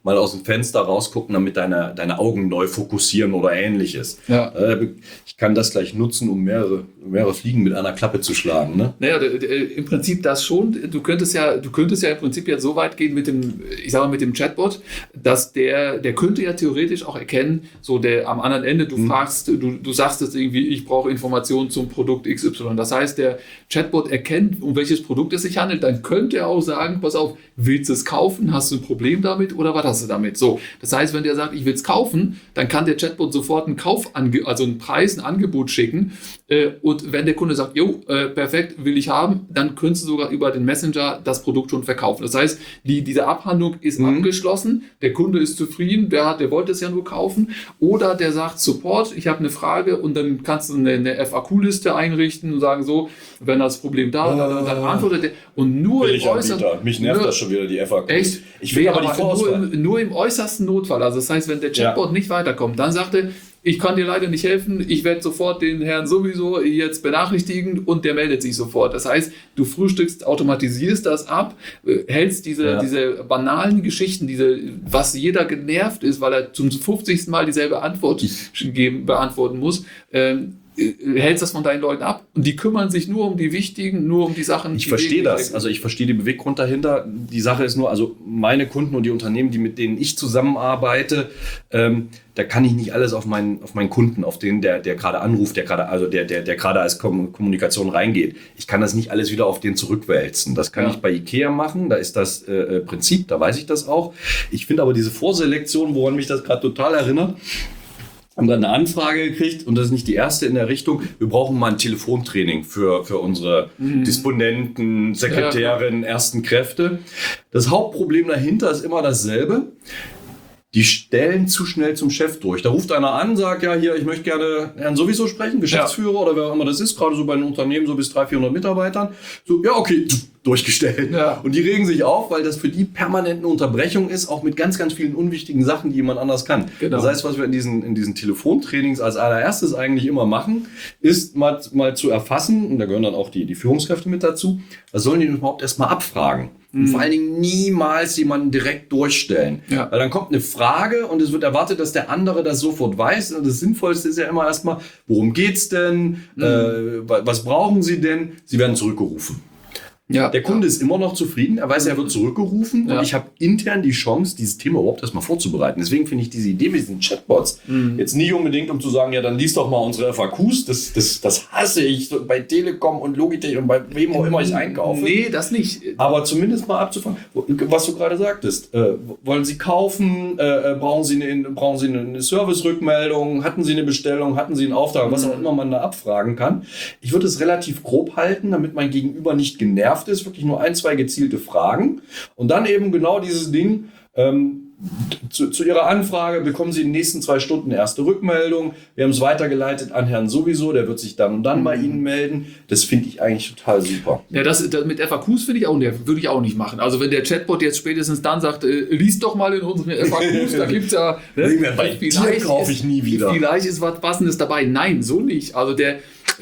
mal aus dem Fenster rausgucken, damit deine, deine Augen neu fokussieren oder ähnliches. Ja. Äh, ich kann das gleich nutzen, um mehrere, mehrere Fliegen mit einer Klappe zu schlagen. Ne? Naja, d- d- im Prinzip das schon. Du könntest ja, du könntest ja im Prinzip jetzt so weit gehen mit dem, ich sag mal, mit dem Chatbot, dass der, der könnte ja theoretisch auch erkennen, so der am anderen Ende, du mhm. fragst, du, du sagst jetzt irgendwie, ich brauche Informationen zum Produkt X Y. Das heißt, der Chatbot erkennt, um welches Produkt es sich handelt, dann könnte er auch sagen, pass auf, willst du es kaufen? Hast du ein Problem damit oder was hast du damit? So, das heißt, wenn der sagt, ich will es kaufen, dann kann der Chatbot sofort einen Kauf, also einen Preis, ein Angebot schicken. Äh, und wenn der Kunde sagt, jo, äh, perfekt, will ich haben, dann könntest du sogar über den Messenger das Produkt schon verkaufen. Das heißt, die, diese Abhandlung ist mhm. abgeschlossen, der Kunde ist zufrieden, der, hat, der wollte es ja nur kaufen. Oder der sagt, Support, ich habe eine Frage und dann kannst du eine, eine F A Q-Liste einrichten und sagen so, wenn das Problem da ist, dann, dann antwortet der. Und nur im äußersten... Mich nervt nur, das schon wieder, die F A Q. Echt? Ich will aber die Vorauswahl. Nur, im, nur im äußersten Notfall. Also das heißt, wenn der Chatbot ja. nicht weiterkommt, dann sagt er, ich kann dir leider nicht helfen, ich werde sofort den Herrn sowieso jetzt benachrichtigen und der meldet sich sofort. Das heißt, du frühstückst, automatisierst das ab, hältst diese, ja. diese banalen Geschichten, diese, was jeder genervt ist, weil er zum fünfzigsten Mal dieselbe Antwort geben, beantworten muss, ähm, hältst das von deinen Leuten ab und die kümmern sich nur um die wichtigen, nur um die Sachen. Ich verstehe das, also ich verstehe den Beweggrund dahinter. Die Sache ist nur, also meine Kunden und die Unternehmen, die mit denen ich zusammenarbeite, ähm, da kann ich nicht alles auf meinen, auf meinen Kunden, auf den, der, der gerade anruft, der gerade, also der, der, der gerade als Kommunikation reingeht. Ich kann das nicht alles wieder auf den zurückwälzen. Das kann ja. ich bei IKEA machen, da ist das äh, Prinzip, da weiß ich das auch. Ich finde aber diese Vorselektion, woran mich das gerade total erinnert, haben dann eine Anfrage gekriegt und das ist nicht die erste in der Richtung, wir brauchen mal ein Telefontraining für, für unsere mhm. Disponenten, Sekretärinnen, ja. ersten Kräfte. Das Hauptproblem dahinter ist immer dasselbe. Die stellen zu schnell zum Chef durch. Da ruft einer an, sagt, ja, hier, ich möchte gerne Herrn sowieso sprechen, Geschäftsführer ja. oder wer auch immer das ist, gerade so bei einem Unternehmen so bis dreihundert, vierhundert Mitarbeitern. So, ja, okay, durchgestellt. Ja. Und die regen sich auf, weil das für die permanent eine Unterbrechung ist, auch mit ganz, ganz vielen unwichtigen Sachen, die jemand anders kann. Genau. Das heißt, was wir in diesen, in diesen Telefontrainings als allererstes eigentlich immer machen, ist mal, mal zu erfassen, und da gehören dann auch die, die Führungskräfte mit dazu, was sollen die überhaupt erstmal abfragen? Und vor allen Dingen niemals jemanden direkt durchstellen. Ja. Weil dann kommt eine Frage und es wird erwartet, dass der andere das sofort weiß. Und das Sinnvollste ist ja immer erstmal, worum geht's denn? Mhm. Äh, was brauchen Sie denn? Sie werden zurückgerufen. Ja, der Kunde ja. ist immer noch zufrieden, er weiß, er wird zurückgerufen ja. und ich habe intern die Chance, dieses Thema überhaupt erstmal vorzubereiten. Deswegen finde ich diese Idee mit diesen Chatbots mhm. jetzt nicht unbedingt, um zu sagen, ja, dann lies doch mal unsere F A Qs, das, das, das hasse ich so bei Telekom und Logitech und bei wem auch immer ich einkaufe. Nee, das nicht. Aber zumindest mal abzufangen, was du gerade sagtest. Äh, wollen Sie kaufen? Äh, brauchen Sie eine, brauchen Sie eine Service-Rückmeldung? Hatten Sie eine Bestellung? Hatten Sie einen Auftrag? Was auch immer man da abfragen kann. Ich würde es relativ grob halten, damit mein Gegenüber nicht genervt ist, wirklich nur ein, zwei gezielte Fragen und dann eben genau dieses Ding, ähm, zu, zu Ihrer Anfrage bekommen Sie in den nächsten zwei Stunden eine erste Rückmeldung, wir haben es weitergeleitet an Herrn sowieso, der wird sich dann und dann mhm. bei Ihnen melden, das finde ich eigentlich total super. Ja, das, das mit F A Qs finde ich auch, ne, würde ich auch nicht machen, also wenn der Chatbot jetzt spätestens dann sagt, äh, lies doch mal in unseren F A Qs, da gibt es ja, ne, bei dir kaufe ich nie wieder. Vielleicht ist was Passendes dabei, nein, so nicht, also der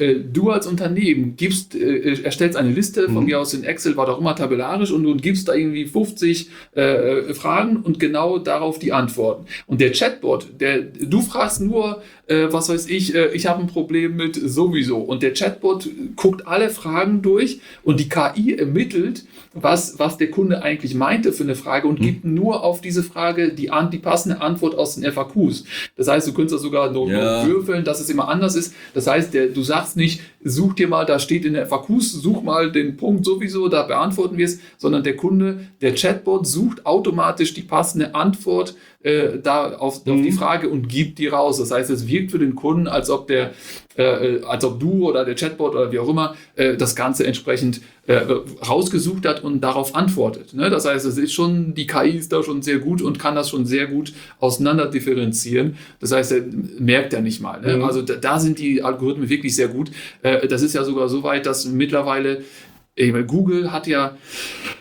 du als Unternehmen gibst, äh, erstellst eine Liste, von mhm. mir aus in Excel, was auch immer, tabellarisch und, und gibst da irgendwie fünfzig äh, Fragen und genau darauf die Antworten. Und der Chatbot, der, du fragst nur, äh, was weiß ich, äh, ich habe ein Problem mit sowieso. Und der Chatbot guckt alle Fragen durch und die K I ermittelt, was, was der Kunde eigentlich meinte für eine Frage und mhm. gibt nur auf diese Frage die, die passende Antwort aus den F A Qs. Das heißt, du könntest das sogar noch, ja. noch würfeln, dass es immer anders ist. Das heißt, der, du sagst nicht, such dir mal, da steht in der F A Qs, such mal den Punkt sowieso, da beantworten wir es, sondern der Kunde, der Chatbot sucht automatisch die passende Antwort äh, da auf, mhm. auf die Frage und gibt die raus. Das heißt, es wirkt für den Kunden, als ob der, äh, als ob du oder der Chatbot oder wie auch immer äh, das Ganze entsprechend äh, rausgesucht hat und darauf antwortet. Ne? Das heißt, es ist schon, die K I ist da schon sehr gut und kann das schon sehr gut auseinander differenzieren. Das heißt, er merkt ja nicht mal. Ne? Mhm. Also da, da sind die Algorithmen wirklich sehr gut. Äh, das ist ja sogar so weit, dass mittlerweile, ich meine, Google hat ja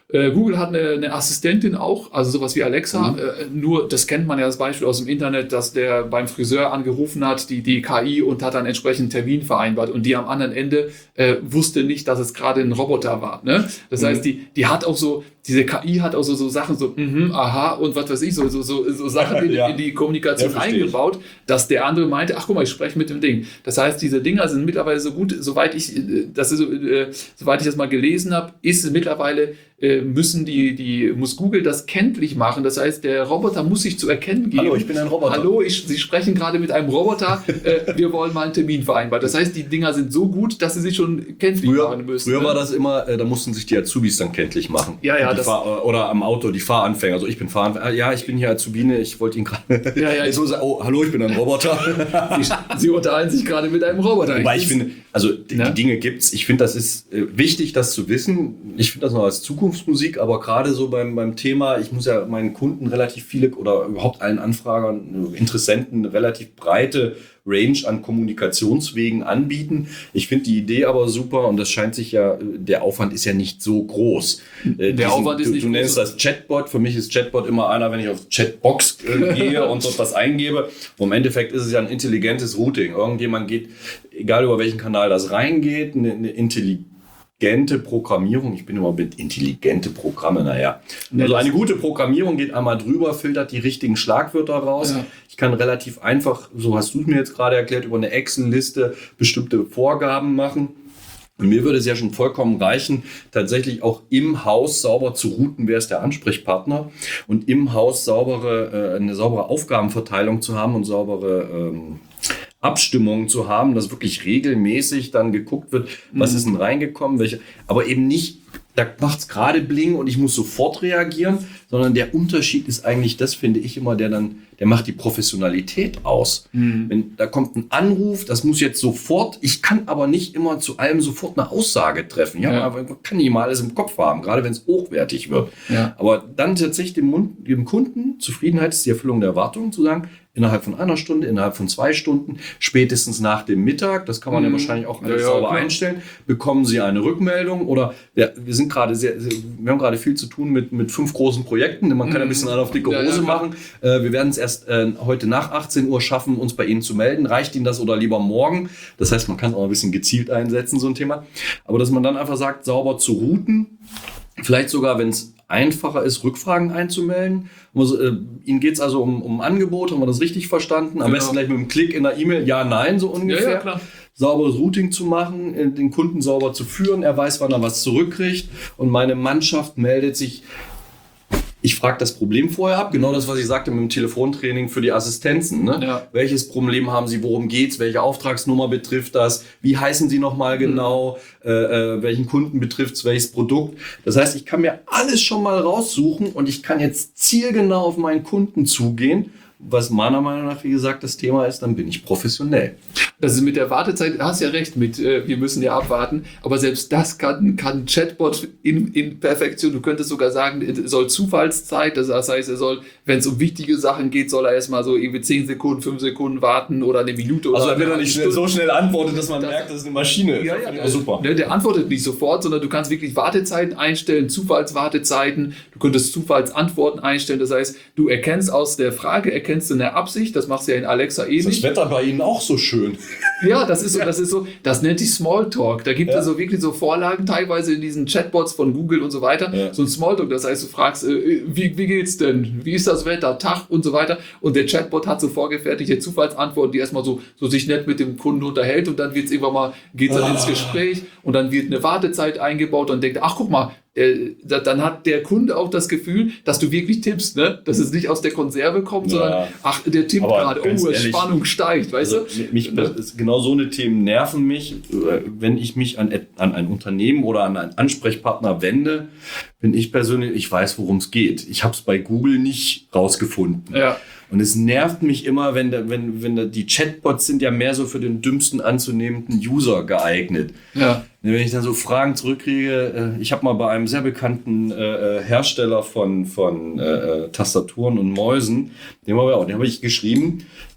Äh, Google hat eine, eine Assistentin auch, also sowas wie Alexa. Mhm. Äh, nur, das kennt man ja als Beispiel aus dem Internet, dass der beim Friseur angerufen hat, die, die K I, und hat dann entsprechend einen Termin vereinbart. Und die am anderen Ende äh, wusste nicht, dass es gerade ein Roboter war. Ne? Das mhm. heißt, die, die hat auch so, diese K I hat auch so, so Sachen, so, mhm, aha, und was weiß ich, so, so, so, so Sachen in, ja. in die Kommunikation ja, eingebaut, dass der andere meinte, ach guck mal, ich spreche mit dem Ding. Das heißt, diese Dinger sind mittlerweile so gut, soweit ich, das ist, äh, soweit ich das mal gelesen habe, ist mittlerweile müssen die, die, muss Google das kenntlich machen. Das heißt, der Roboter muss sich zu erkennen geben. Hallo, ich bin ein Roboter. Hallo, ich, Sie sprechen gerade mit einem Roboter. äh, wir wollen mal einen Termin vereinbaren. Das heißt, die Dinger sind so gut, dass sie sich schon kenntlich früher, machen müssen. Früher ne? war das immer, äh, da mussten sich die Azubis dann kenntlich machen. Ja, ja. Das Fahr- oder am Auto, die Fahranfänger. Also ich bin Fahranfänger. Ja, ich bin hier Azubine, ich wollte ihn gerade... Ja, ja. so sagen, oh, hallo, ich bin ein Roboter. Sie, Sie unterhalten sich gerade mit einem Roboter. Wobei ich finde, also die, die Dinge gibt's. Ich finde, das ist äh, wichtig, das zu wissen. Ich finde das noch als Zukunftsmusik, aber gerade so beim, beim Thema, ich muss ja meinen Kunden relativ viele oder überhaupt allen Anfragern, Interessenten eine relativ breite Range an Kommunikationswegen anbieten. Ich finde die Idee aber super und das scheint sich ja, der Aufwand ist ja nicht so groß. Der Diesen, Aufwand ist du, nicht du nennst das Chatbot. Für mich ist Chatbot immer einer, wenn ich auf Chatbox äh, gehe und dort was eingebe. Und im Endeffekt ist es ja ein intelligentes Routing. Irgendjemand geht, egal über welchen Kanal das reingeht, eine, eine intelligente Intelligente Programmierung, ich bin immer mit intelligente Programme, naja. Also eine gute Programmierung geht einmal drüber, filtert die richtigen Schlagwörter raus. Ja. Ich kann relativ einfach, so hast du es mir jetzt gerade erklärt, über eine Excel-Liste bestimmte Vorgaben machen. Und mir würde es ja schon vollkommen reichen, tatsächlich auch im Haus sauber zu routen, wer ist der Ansprechpartner, und im Haus saubere, äh, eine saubere Aufgabenverteilung zu haben und saubere ähm, Abstimmungen zu haben, dass wirklich regelmäßig dann geguckt wird, was mhm. ist denn reingekommen, welche, aber eben nicht, da macht es gerade bling und ich muss sofort reagieren, sondern der Unterschied ist eigentlich, das finde ich immer, der dann, der macht die Professionalität aus. Mhm. Wenn da kommt ein Anruf, das muss jetzt sofort, ich kann aber nicht immer zu allem sofort eine Aussage treffen. Ja, ja. Man kann nicht mal alles im Kopf haben, gerade wenn es hochwertig wird. Ja. Aber dann tatsächlich dem, Mund, dem Kunden, Zufriedenheit ist die Erfüllung der Erwartungen, zu sagen, innerhalb von einer Stunde, innerhalb von zwei Stunden, spätestens nach dem Mittag, das kann man mhm. ja wahrscheinlich auch alles ja, sauber ja, einstellen, bekommen Sie eine Rückmeldung oder ja, wir sind gerade sehr, wir haben gerade viel zu tun mit, mit fünf großen Projekten, man kann mhm. ein bisschen auf dicke Hose ja, ja, machen. Äh, wir werden es erst äh, heute nach achtzehn Uhr schaffen, uns bei Ihnen zu melden. Reicht Ihnen das oder lieber morgen? Das heißt, man kann es auch ein bisschen gezielt einsetzen, so ein Thema. Aber dass man dann einfach sagt, sauber zu routen, vielleicht sogar, wenn es einfacher ist, Rückfragen einzumelden. Also, äh, Ihnen geht es also um, um Angebot, haben wir das richtig verstanden? Am genau. besten gleich mit einem Klick in der E-Mail, ja, nein, so ungefähr. Ja, ja, klar. Sauberes Routing zu machen, den Kunden sauber zu führen, er weiß, wann er was zurückkriegt und meine Mannschaft meldet sich. Ich frage das Problem vorher ab, genau das, was ich sagte mit dem Telefontraining für die Assistenzen. Ne? Ja. Welches Problem haben Sie, worum geht's, welche Auftragsnummer betrifft das, wie heißen Sie nochmal genau, mhm. äh, welchen Kunden betrifft es, welches Produkt. Das heißt, ich kann mir alles schon mal raussuchen und ich kann jetzt zielgenau auf meinen Kunden zugehen, was meiner Meinung nach, wie gesagt, das Thema ist, dann bin ich professionell. Das ist mit der Wartezeit, du hast ja recht, mit äh, wir müssen ja abwarten, aber selbst das kann, kann Chatbot in, in Perfektion. Du könntest sogar sagen, es soll Zufallszeit, das heißt, er soll, wenn es um wichtige Sachen geht, soll er erstmal so irgendwie zehn Sekunden, fünf Sekunden warten oder eine Minute. Oder also wenn er nicht schnell, so schnell antwortet, dass man das, merkt, das ist eine Maschine. Ja, ja, ja, super. Der, der antwortet nicht sofort, sondern du kannst wirklich Wartezeiten einstellen, Zufallswartezeiten, du könntest Zufallsantworten einstellen, das heißt, du erkennst aus der Frage, erkennst du eine Absicht, das machst du ja in Alexa ähnlich. Ist das Wetter bei Ihnen auch so schön? Ja, das ist so, das ist so, das nennt sich Smalltalk. Da gibt es ja. so wirklich so Vorlagen, teilweise in diesen Chatbots von Google und so weiter. Ja. So ein Smalltalk, das heißt, du fragst, äh, wie, wie geht's denn? Wie ist das Wetter? Tag und so weiter. Und der Chatbot hat so vorgefertigte Zufallsantworten, die erstmal so, so sich nett mit dem Kunden unterhält und dann wird's irgendwann mal, geht's dann ah. ins Gespräch und dann wird eine Wartezeit eingebaut und denkt, ach guck mal, Äh, dann hat der Kunde auch das Gefühl, dass du wirklich tippst, ne? Dass es nicht aus der Konserve kommt, ja. sondern ach, der tippt gerade, oh, ehrlich, Spannung steigt, weißt also, du? Mich, das, genau so eine Themen nerven mich, wenn ich mich an, an ein Unternehmen oder an einen Ansprechpartner wende, bin ich persönlich, ich weiß, worum es geht. Ich habe es bei Google nicht rausgefunden. Ja. Und es nervt mich immer, wenn, da, wenn, wenn da, die Chatbots sind ja mehr so für den dümmsten anzunehmenden User geeignet. Ja. Wenn ich dann so Fragen zurückkriege, ich habe mal bei einem sehr bekannten äh, Hersteller von, von äh, Tastaturen und Mäusen, dem habe ich, auch, dem habe ich geschrieben,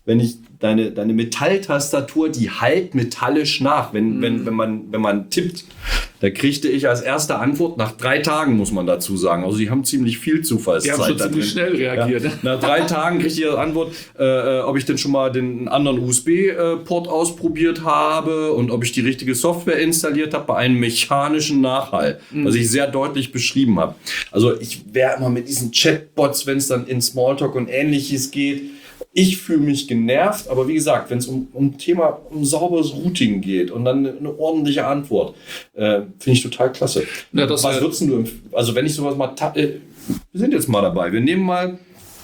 wenn ich deine, deine Metalltastatur, die halt metallisch nach, wenn, mhm. wenn, wenn, man, wenn man tippt. Da kriegte ich als erste Antwort, nach drei Tagen muss man dazu sagen, also die haben ziemlich viel Zufallszeit. Die haben schon da ziemlich drin. schnell reagiert. Ja. Nach drei Tagen kriegte ich als Antwort, äh, ob ich denn schon mal den anderen U S B-Port ausprobiert habe und ob ich die richtige Software installiert habe bei einem mechanischen Nachhall, mhm. was ich sehr deutlich beschrieben habe. Also ich wäre immer mit diesen Chatbots, wenn es dann in Smalltalk und Ähnliches geht, ich fühle mich genervt, aber wie gesagt, wenn es um, um Thema, um sauberes Routing geht und dann eine, eine ordentliche Antwort, äh, finde ich total klasse. Ja, das was würdest du, also wenn ich sowas mal, ta- äh, wir sind jetzt mal dabei, wir nehmen mal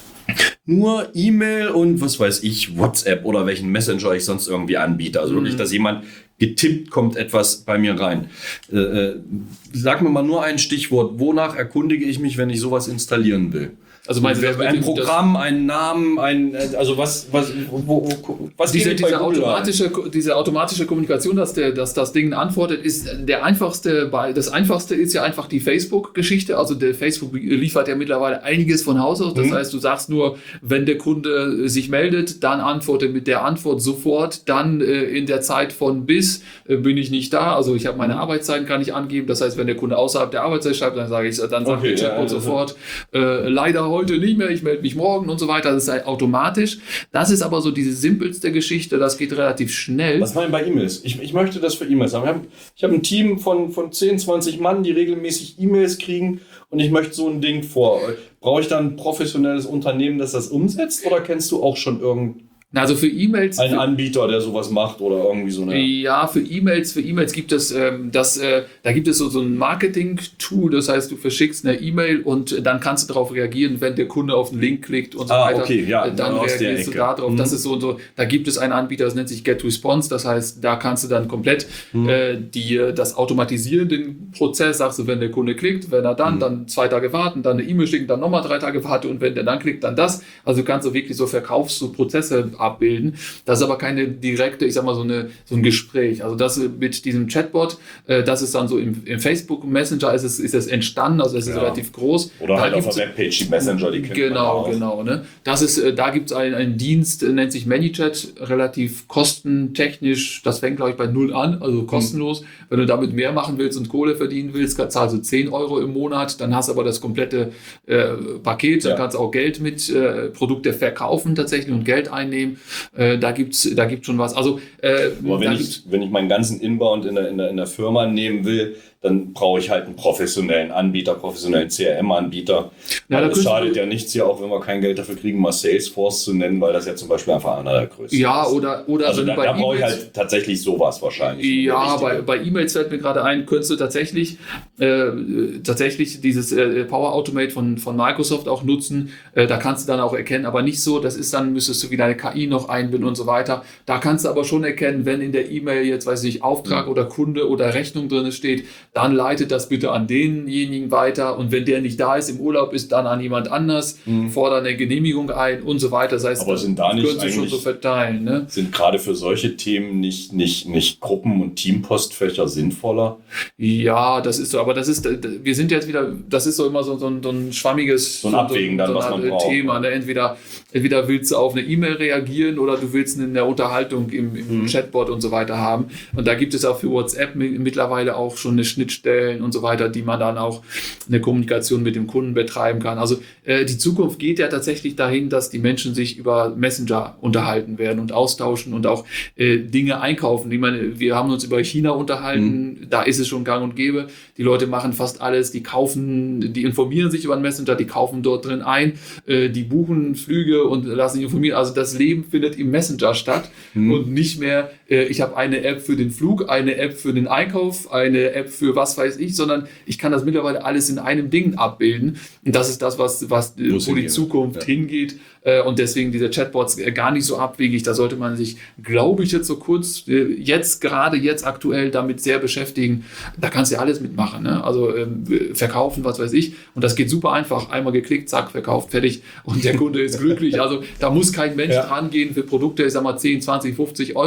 nur E-Mail und was weiß ich, WhatsApp oder welchen Messenger ich sonst irgendwie anbiete. Also wirklich, dass jemand getippt kommt etwas bei mir rein. Äh, äh, sag mir mal nur ein Stichwort, wonach erkundige ich mich, wenn ich sowas installieren will? Also meinst du, ein Programm, einen Namen, ein, also was, was, wo, wo, was diese, diese automatische, diese automatische Kommunikation, dass der, dass das Ding antwortet, ist der einfachste. Das einfachste ist ja einfach die Facebook-Geschichte. Also der Facebook liefert ja mittlerweile einiges von Haus aus. Das mhm. heißt, du sagst nur, wenn der Kunde sich meldet, dann antworte mit der Antwort sofort. Dann äh, in der Zeit von bis äh, bin ich nicht da. Also ich habe meine mhm. Arbeitszeiten kann ich angeben. Das heißt, wenn der Kunde außerhalb der Arbeitszeit schreibt, dann sage ich, dann sagt okay, der Chatbot ja, sofort äh, leider heute heute nicht mehr, ich melde mich morgen und so weiter. Das ist halt automatisch. Das ist aber so diese simpelste Geschichte, das geht relativ schnell. Was meinen bei E-Mails? Ich, ich möchte das für E-Mails haben. Ich habe hab ein Team von, von zehn, zwanzig Mann, die regelmäßig E-Mails kriegen und ich möchte so ein Ding vor. Brauche ich dann ein professionelles Unternehmen, das das umsetzt oder kennst du auch schon irgendein Also für E-Mails. Ein Anbieter, der sowas macht oder irgendwie so eine. Ja, für E-Mails, für E-Mails gibt es ähm, das, äh, da gibt es so, so ein Marketing-Tool, das heißt, du verschickst eine E-Mail und dann kannst du darauf reagieren, wenn der Kunde auf den Link klickt und so ah, weiter. Okay, ja, dann reagierst du da drauf. Mhm. Das ist so und so. Da gibt es einen Anbieter, das nennt sich GetResponse, das heißt, da kannst du dann komplett mhm. äh, die, das automatisieren, den Prozess, sagst du, wenn der Kunde klickt, wenn er dann, mhm. dann zwei Tage warten, dann eine E-Mail schicken, dann nochmal drei Tage warten und wenn der dann klickt, dann das. Also kannst du wirklich so Verkaufs-, so Prozesse abbilden. Das ist aber keine direkte, ich sag mal, so, eine, so ein Gespräch. Also das mit diesem Chatbot, äh, das ist dann so im, im Facebook Messenger ist es, ist es entstanden, also es ist ja. relativ groß. Oder da halt auf der Webpage die Messenger, die kennt Genau, man genau. Ne? Das ist, äh, da gibt es einen, einen Dienst, äh, nennt sich ManyChat, relativ kostentechnisch, das fängt glaube ich bei null an, also kostenlos. Mhm. Wenn du damit mehr machen willst und Kohle verdienen willst, zahlst du zehn Euro im Monat, dann hast du aber das komplette äh, Paket, dann ja. kannst du auch Geld mit äh, Produkte verkaufen tatsächlich und Geld einnehmen. Äh, da gibt's, da gibt's schon was. Also, äh, Aber wenn ich, wenn ich meinen ganzen Inbound in der, in der, in der Firma nehmen will, dann brauche ich halt einen professionellen Anbieter, professionellen C R M-Anbieter. Ja, es schadet ja nichts hier, auch wenn wir kein Geld dafür kriegen, mal Salesforce zu nennen, weil das ja zum Beispiel einfach einer der größten ja, ist. oder, oder also da, bei da brauche ich halt tatsächlich sowas wahrscheinlich. Ja, bei, bei E-Mails fällt mir gerade ein, könntest du tatsächlich, äh, tatsächlich dieses äh, Power Automate von, von Microsoft auch nutzen. Äh, da kannst du dann auch erkennen, aber nicht so, das ist dann, müsstest du wieder eine K I noch einbinden und so weiter. Da kannst du aber schon erkennen, wenn in der E-Mail jetzt, weiß ich nicht, Auftrag mhm. oder Kunde oder Rechnung drin steht, dann leitet das bitte an denjenigen weiter und wenn der nicht da ist, im Urlaub ist, dann an jemand anders, mhm. fordern eine Genehmigung ein und so weiter. Das heißt, aber sind da nicht können sie schon so verteilen. Ne? Sind gerade für solche Themen nicht, nicht, nicht Gruppen- und Teampostfächer sinnvoller? Ja, das ist so, aber das ist, wir sind jetzt wieder, das ist so immer so, so, ein, so ein schwammiges so ein Abwägen dann, so was man braucht. Thema. Ne? Entweder, entweder willst du auf eine E-Mail reagieren oder du willst eine Unterhaltung im, im mhm. Chatbot und so weiter haben. Und da gibt es auch für WhatsApp mittlerweile auch schon eine Schnittstellen und so weiter, die man dann auch eine Kommunikation mit dem Kunden betreiben kann. Also äh, die Zukunft geht ja tatsächlich dahin, dass die Menschen sich über Messenger unterhalten werden und austauschen und auch äh, Dinge einkaufen. Ich meine, wir haben uns über China unterhalten, mhm. da ist es schon gang und gäbe. Die Leute machen fast alles, die kaufen, die informieren sich über einen Messenger, die kaufen dort drin ein, äh, die buchen Flüge und lassen sich informieren. Also das Leben findet im Messenger statt mhm. und nicht mehr, äh, ich habe eine App für den Flug, eine App für den Einkauf, eine App für was weiß ich, sondern ich kann das mittlerweile alles in einem Ding abbilden. Und das ist das, was, was wo die Zukunft ja. hingeht. Und deswegen diese Chatbots gar nicht so abwegig. Da sollte man sich, glaube ich, jetzt so kurz, jetzt gerade jetzt aktuell damit sehr beschäftigen. Da kannst du ja alles mitmachen. Ne? Also ähm, verkaufen, was weiß ich. Und das geht super einfach. Einmal geklickt, zack, verkauft, fertig. Und der Kunde ist glücklich. Also da muss kein Mensch ja. dran gehen für Produkte, ich sag mal zehn, zwanzig, fünfzig Euro.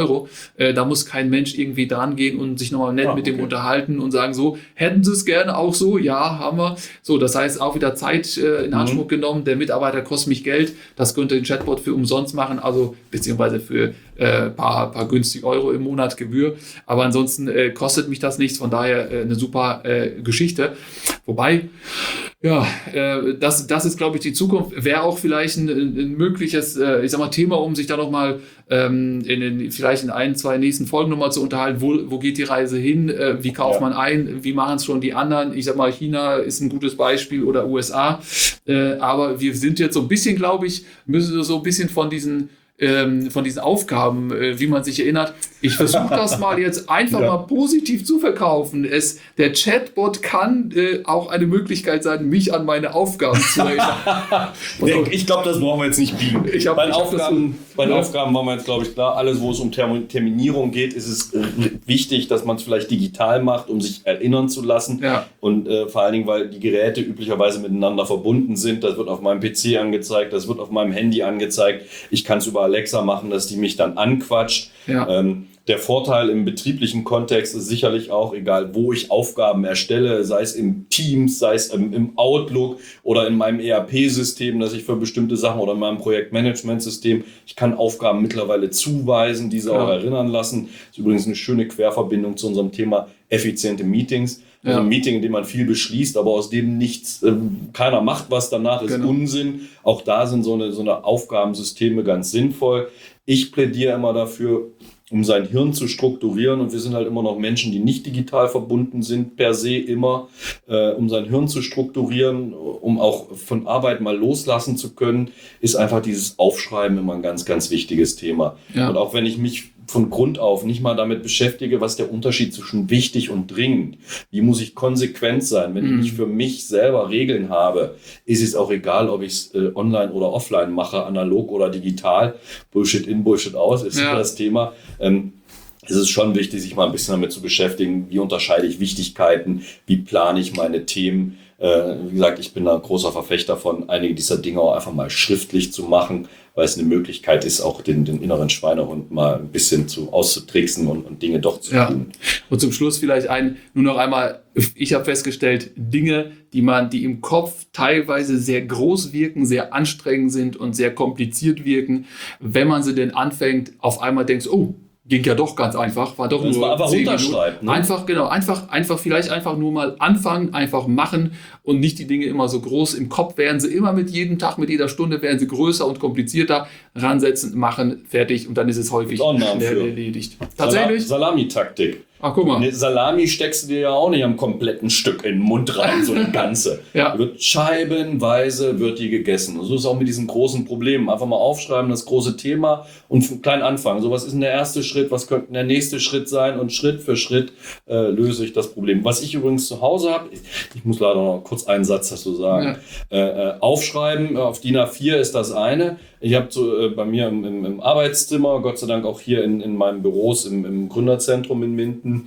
Äh, da muss kein Mensch irgendwie dran gehen und sich nochmal nett Ah, mit dem okay. unterhalten und sagen so, hätten Sie es gerne auch so? Ja, haben wir. So, das heißt auch wieder Zeit äh, in Anspruch mhm. genommen. Der Mitarbeiter kostet mich Geld. Das könnte ein Chatbot für umsonst machen, also beziehungsweise für ein äh, paar, paar günstige Euro im Monat Gebühr. Aber ansonsten äh, kostet mich das nichts. Von daher äh, eine super äh, Geschichte. Wobei, ja, äh, das, das ist, glaube ich, die Zukunft. Wäre auch vielleicht ein, ein mögliches, äh, ich sag mal, Thema, um sich da nochmal ähm, in den, vielleicht in ein, zwei nächsten Folgen nochmal zu unterhalten. Wo, wo geht die Reise hin? Äh, wie kauft ja. man ein? Wie machen es schon die anderen? Ich sag mal, China ist ein gutes Beispiel oder U S A. Äh, aber wir sind jetzt so ein bisschen, glaube ich, müssen so ein bisschen von diesen von diesen Aufgaben, wie man sich erinnert. Ich versuche das mal jetzt einfach ja. mal positiv zu verkaufen. Es, der Chatbot kann äh, auch eine Möglichkeit sein, mich an meine Aufgaben zu erinnern. Ich glaube, das brauchen wir jetzt nicht biegen. Ich hab, bei den Aufgaben, so, bei den ja. Aufgaben waren wir jetzt, glaube ich, klar. Alles, wo es um Term- Terminierung geht, ist es äh, wichtig, dass man es vielleicht digital macht, um sich erinnern zu lassen. Ja. Und äh, vor allen Dingen, weil die Geräte üblicherweise miteinander verbunden sind. Das wird auf meinem P C angezeigt, das wird auf meinem Handy angezeigt. Ich kann es über Alexa machen, dass die mich dann anquatscht. Ja. Ähm, der Vorteil im betrieblichen Kontext ist sicherlich auch, egal wo ich Aufgaben erstelle, sei es im Teams, sei es im, im Outlook oder in meinem E R P-System, dass ich für bestimmte Sachen oder in meinem Projektmanagementsystem, ich kann Aufgaben mittlerweile zuweisen, diese ja. auch erinnern lassen. Das ist übrigens eine schöne Querverbindung zu unserem Thema effiziente Meetings. Also ein Meeting, in dem man viel beschließt, aber aus dem nichts, äh, keiner macht was danach, ist genau. Unsinn. Auch da sind so eine, so eine Aufgabensysteme ganz sinnvoll. Ich plädiere immer dafür, um sein Hirn zu strukturieren, und wir sind halt immer noch Menschen, die nicht digital verbunden sind, per se immer, äh, um sein Hirn zu strukturieren, um auch von Arbeit mal loslassen zu können, ist einfach dieses Aufschreiben immer ein ganz, ganz wichtiges Thema. Ja. Und auch wenn ich mich von Grund auf nicht mal damit beschäftige, was der Unterschied zwischen wichtig und dringend, wie muss ich konsequent sein, wenn mhm. ich nicht für mich selber Regeln habe, ist es auch egal, ob ich es äh, online oder offline mache, analog oder digital, Bullshit in, Bullshit aus, ist ja das Thema. Ähm, es ist schon wichtig, sich mal ein bisschen damit zu beschäftigen, wie unterscheide ich Wichtigkeiten, wie plane ich meine Themen. Äh, wie gesagt, ich bin da ein großer Verfechter von, einige dieser Dinge auch einfach mal schriftlich zu machen, weil es eine Möglichkeit ist, auch den, den inneren Schweinehund mal ein bisschen zu, auszutricksen und, und Dinge doch zu ja. tun. Und zum Schluss vielleicht ein, nur noch einmal, ich habe festgestellt, Dinge, die man, die im Kopf teilweise sehr groß wirken, sehr anstrengend sind und sehr kompliziert wirken, wenn man sie denn anfängt, auf einmal denkst, oh, ging ja doch ganz einfach, war doch das nur war einfach runterschreiben. Ne? Einfach, genau, einfach, einfach, vielleicht einfach nur mal anfangen, einfach machen und nicht die Dinge immer so groß. Im Kopf werden sie immer mit jedem Tag, mit jeder Stunde werden sie größer und komplizierter. Ransetzen, machen, fertig, und dann ist es häufig schnell erledigt. Tatsächlich? Salami-Taktik. Ach, guck mal. Eine Salami steckst du dir ja auch nicht am kompletten Stück in den Mund rein, so eine ganze. Ja. Wird scheibenweise wird die gegessen. Und so ist es auch mit diesen großen Problemen. Einfach mal aufschreiben, das große Thema, und klein anfangen. So, was ist denn der erste Schritt? Was könnte der nächste Schritt sein? Und Schritt für Schritt äh, löse ich das Problem. Was ich übrigens zu Hause habe, ich, ich muss leider noch kurz einen Satz dazu sagen. Ja. Äh, äh, aufschreiben, auf D I N A vier ist das eine. Ich habe so, äh, bei mir im, im, im Arbeitszimmer, Gott sei Dank auch hier in, in meinen Büros im, im Gründerzentrum in Minden,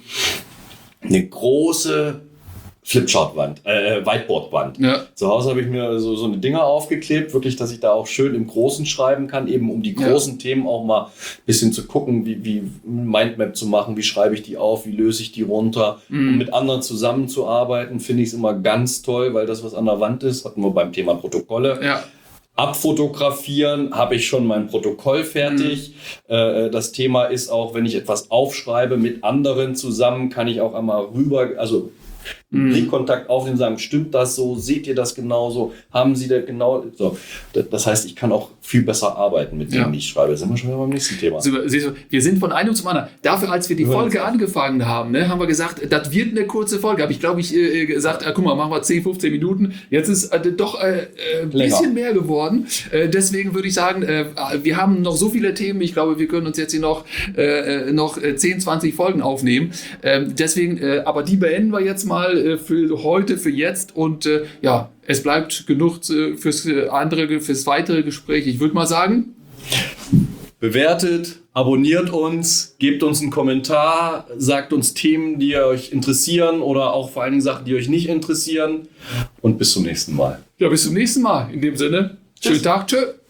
eine große Flipchartwand, äh, Whiteboardwand. Ja. Zu Hause habe ich mir so, so eine Dinger aufgeklebt, wirklich, dass ich da auch schön im Großen schreiben kann, eben um die großen ja. Themen auch mal ein bisschen zu gucken, wie, wie Mindmap zu machen, wie schreibe ich die auf, wie löse ich die runter. Mhm. Und mit anderen zusammenzuarbeiten, finde ich es immer ganz toll, weil das, was an der Wand ist, hatten wir beim Thema Protokolle. Ja. Abfotografieren, habe ich schon mein Protokoll fertig. Mhm. Äh, das Thema ist auch, wenn ich etwas aufschreibe mit anderen zusammen, kann ich auch einmal rüber, also mhm. Blickkontakt aufnehmen, sagen, stimmt das so, seht ihr das genauso, haben Sie das genau so. Das heißt, ich kann auch viel besser arbeiten mit dem, ja. wie ich schreibe. Jetzt sind wir schon wieder beim nächsten Thema. Wir sind von einem zum anderen. Dafür, als wir die Folge angefangen haben, ne, haben wir gesagt, das wird eine kurze Folge. Habe ich, glaube ich, äh, gesagt, äh, guck mal, machen wir zehn, fünfzehn Minuten. Jetzt ist äh, doch äh, ein bisschen mehr geworden. Äh, deswegen würde ich sagen, äh, wir haben noch so viele Themen. Ich glaube, wir können uns jetzt hier noch, äh, noch zehn, zwanzig Folgen aufnehmen. Äh, deswegen, äh, aber die beenden wir jetzt mal äh, für heute, für jetzt. Und äh, ja, es bleibt genug fürs andere, fürs weitere Gespräch. Ich würde mal sagen, bewertet, abonniert uns, gebt uns einen Kommentar, sagt uns Themen, die euch interessieren, oder auch vor allen Dingen Sachen, die euch nicht interessieren. Und bis zum nächsten Mal. Ja, bis zum nächsten Mal. In dem Sinne, tschüss. Schönen Tag, tschö.